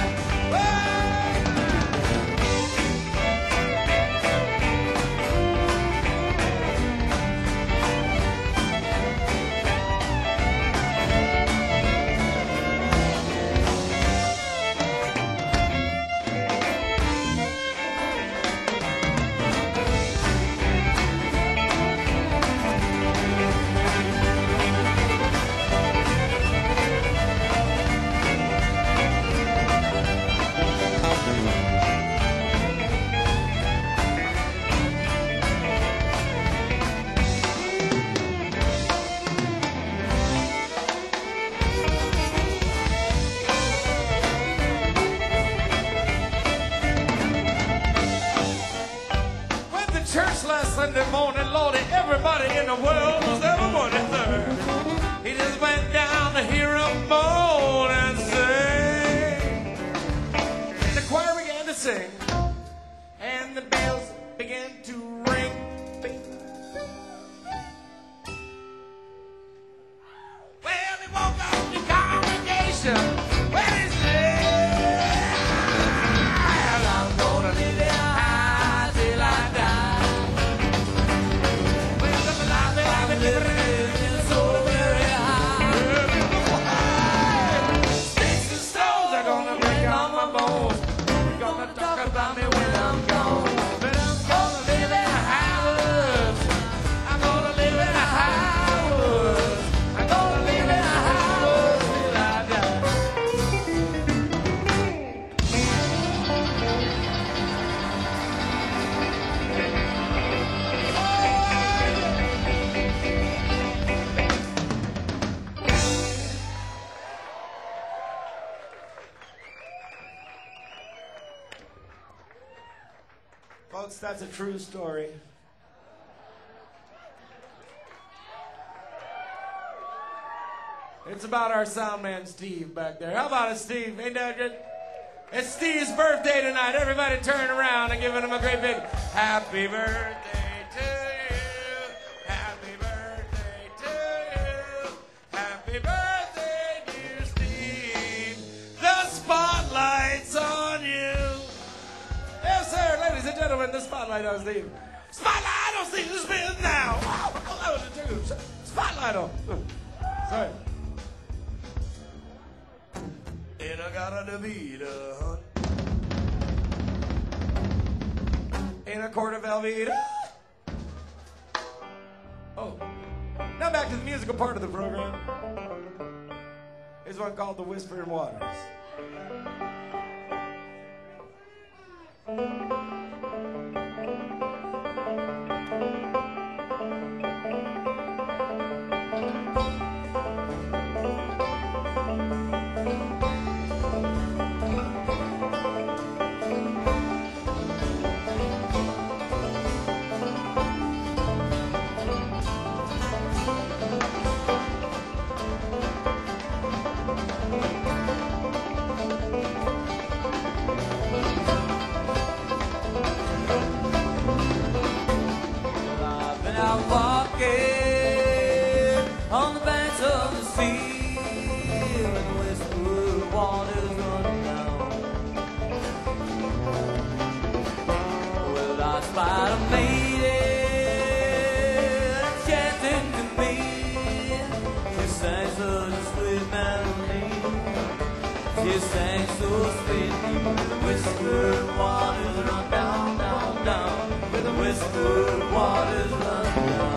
Sunday morning, Lordy, everybody in the world was ever more than third. He just went down to hear him moan and sing. The choir began to sing, and the bells began to ring. Well, he woke up the congregation. Well, he said, I'm gonna live it high till I die. Sticks and stones are gonna break all my bones. They're gonna talk about me when I'm gone. But I'm gonna live in the high woods. I'm gonna live in the high woods. I'm gonna live in the high woods till I die. Folks, that's a true story. It's about our sound man, Steve, back there. How about it, Steve? Ain't that good? It's Steve's birthday tonight. Everybody turn around and give him a great big happy birthday to gentlemen, the spotlight on Steve. Spotlight on Steve Smith now. Oh, that was a tune. Spotlight on. Sorry. And I got a Davida, honey. And a quart of Velveeta. Oh. Now back to the musical part of the program. Here's one called The Whispering Waters. On the banks of the sea, when the whispered waters run down. Well, I spied a maiden chanting to me. She sang such a sweet melody. She sang so sweetly. With the whispered waters run down, down, down. With the whispered waters run down.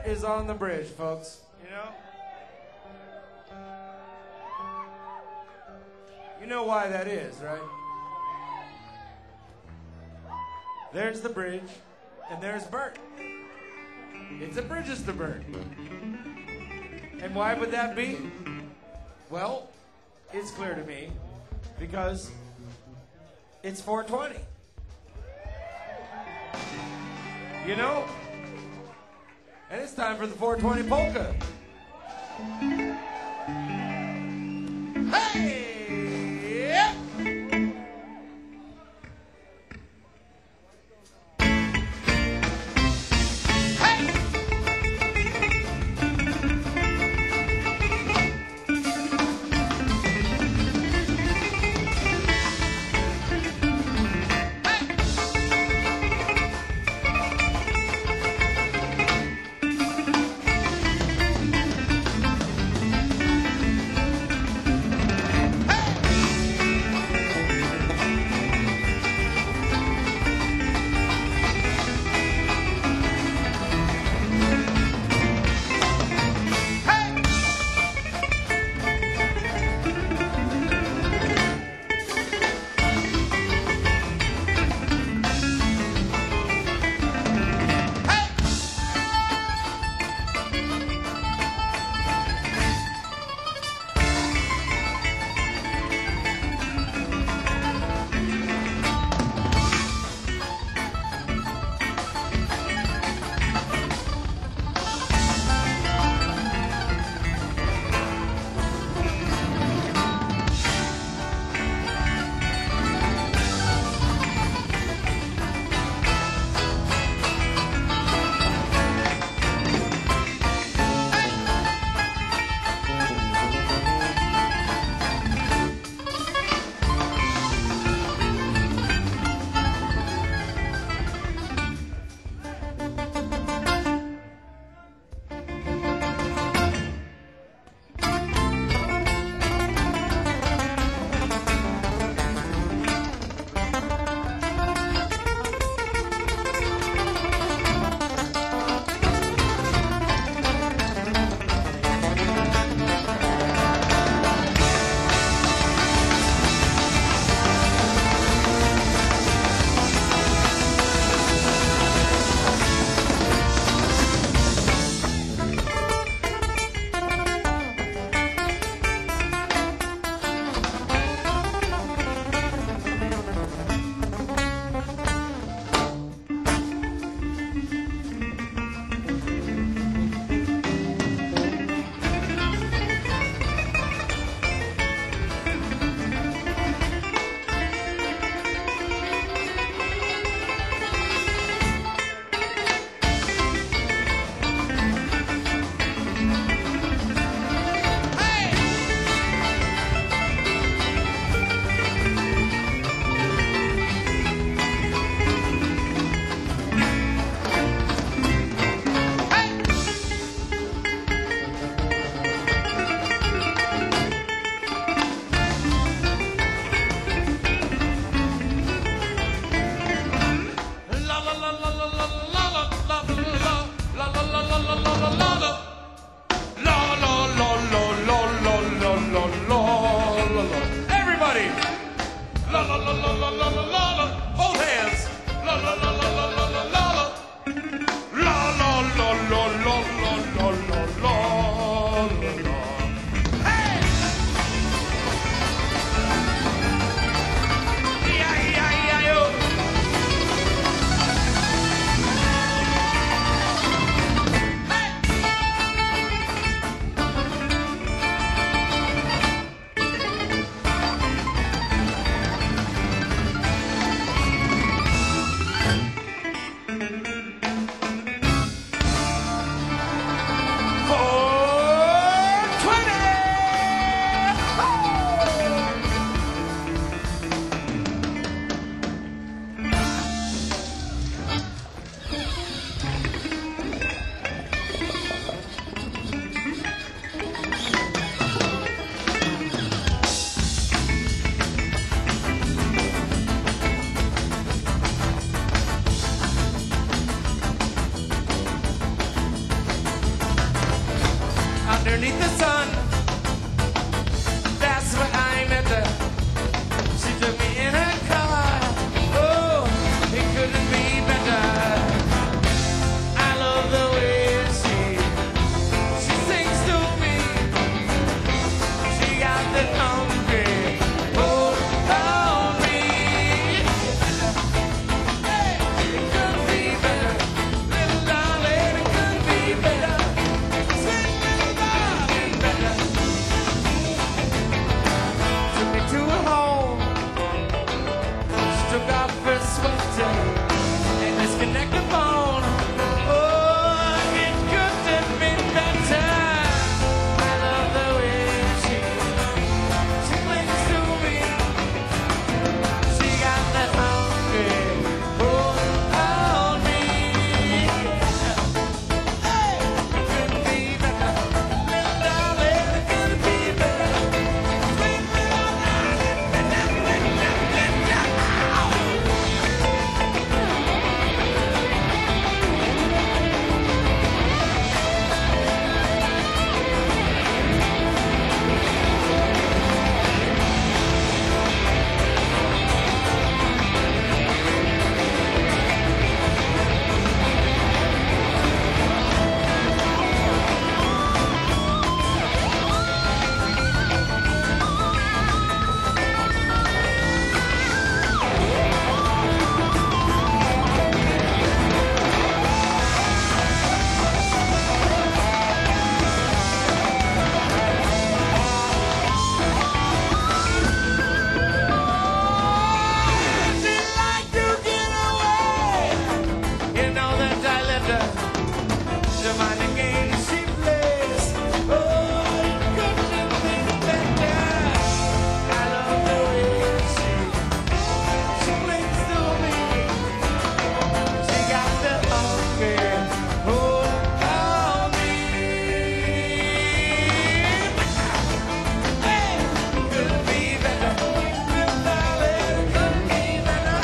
is on the bridge, folks. You know? You know why that is, right? There's the bridge, and there's Bert. It's a Bridges to Bert. And why would that be? Well, it's clear to me because it's 420. You know? And it's time for the 420 polka. Hey! beneath the sun. That's where I met her. She took me in her car. Oh, it couldn't be better. I love the way she sings to me. She got that hungry hold on me. Hey, it could be better, little darling. It could be better, sweet little darling, better. Took me to her home. She took off her sweater and disconnect the phone. Oh, it couldn't have been better. I love the way she clings to me. She got that hungry hold on me. Hey, it could be better, little darling. It could be better, sweet little darling, better, better, better. She'd like to get away. You know that I left her to mind the game she plays. Oh, it couldn't have been better. I love the way she clings to me. She got the hungry hold on me. Hey, could be better, little darling. Could be better,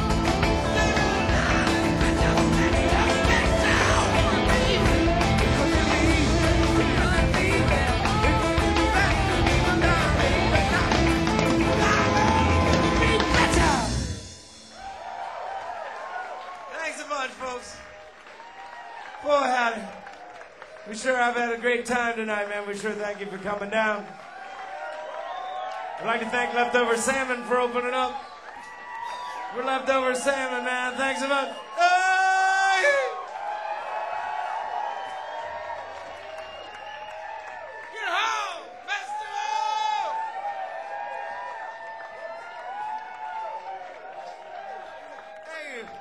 Thanks a bunch, folks. Boy, howdy. We sure have had a great time tonight, man. We sure thank you for coming down. I'd like to thank Leftover Salmon for opening up. We're Leftover Salmon, man. Thanks a bunch. Oh, get home, festival! Thank you.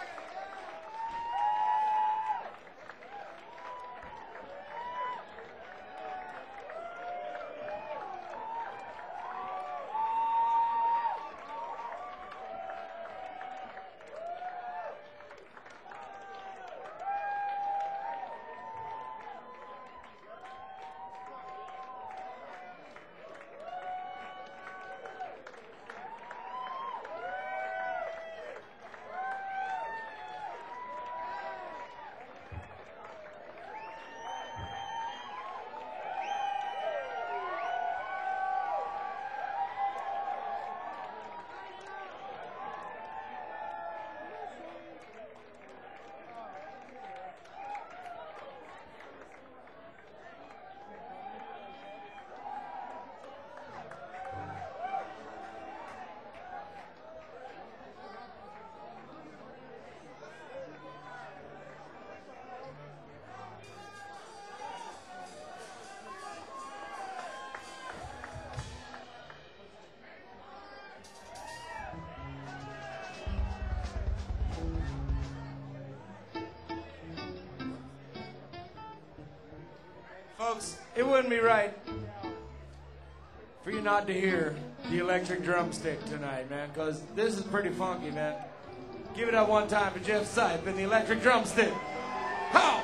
Folks, it wouldn't be right for you not to hear the electric drumstick tonight, man, because this is pretty funky, man. Give it up one time for Jeff Sipe and the electric drumstick. How?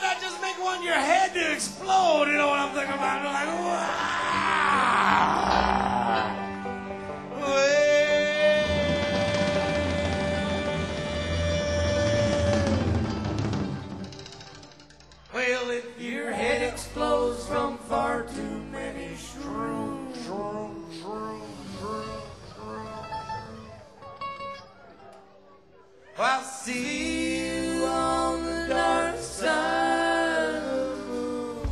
I just make one your head to explode? You know what I'm thinking about? Like, well, if your head explodes from far too many shrooms, I'll see you on the dark side of the moon.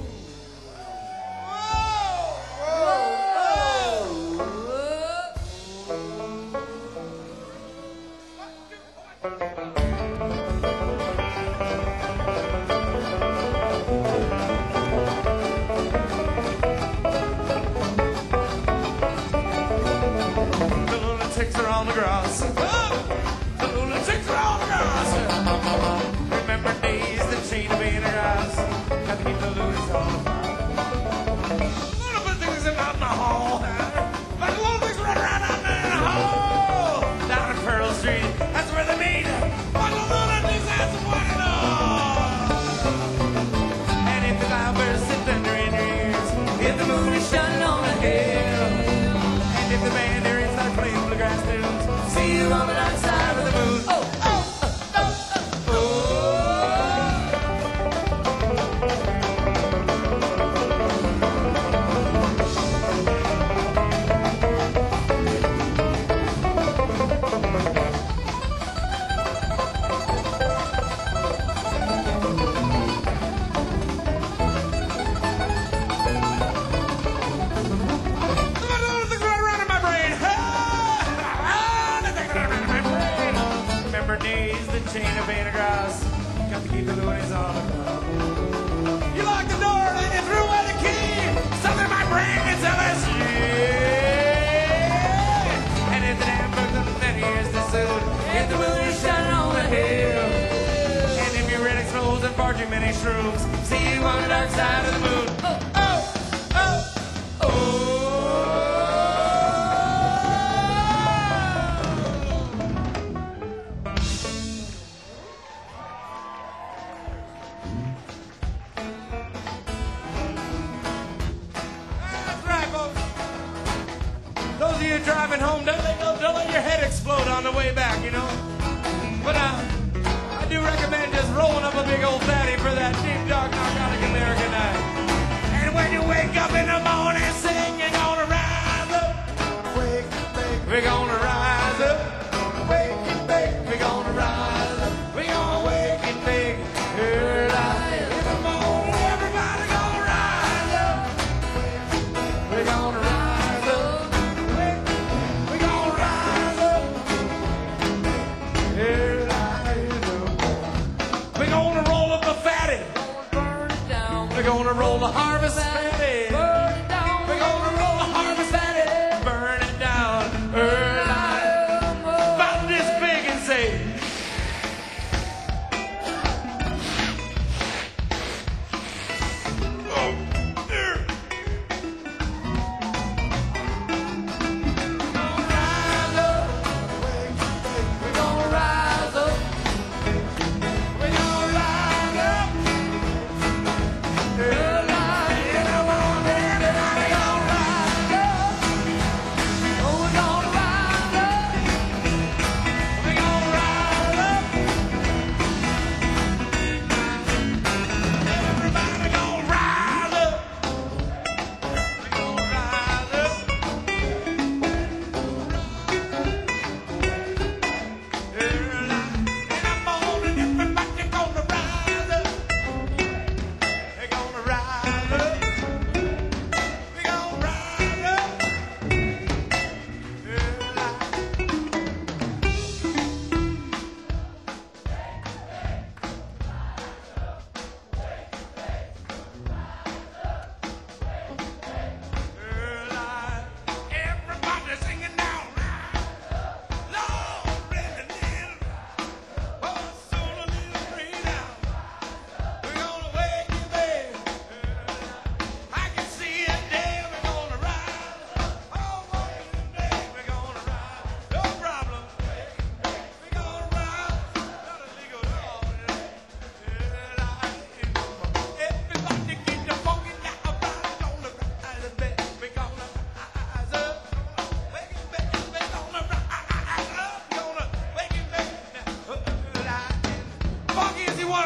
Whoa, whoa, The lunatics are on the grass. The lunatics are on the grass. Remember days that chain of grass. Gotta keep the loonies on the fire. Little bit things out in the hall. Like little things running around out there in the hall. Down at Pearl Street, that's where they meet. Like the lunatics has to find it all. And if the cloudburst sit thunder in your ears, if the moon is shining on the hill, and if the band there is not playing bluegrass tunes, see you on the dark side of the moon. Oh, oh, oh, oh, oh. Days, the chain of grass. Got to keep the loonies on the ground. You lock the door and you threw away the key. Something in my brain can tell us yeah. And if the damn burden, then here's the suit. If the moon is shining on the hill, and if your red explodes and far too many shrooms, see you on the dark side of the moon. Oh, oh, oh, oh. Those of you driving home, don't let your head explode on the way back, you know. But I do recommend just rolling up a big old fatty for that deep, dark, narcotic American night. And when you wake up in the morning, sing, you're gonna rise up. Wake, bake, we're gonna rise up. Wake and bake, we're gonna rise up. We're gonna wake and bake early in the morning. Everybody gonna rise up. We're gonna rise up. We're gonna roll up a fatty. We're gonna roll the harvest fatty. We're gonna roll the harvest fatty. Burn it down. About this big and say. Oh, there. We're gonna rise up. We're gonna rise up. Early in the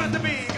want to be.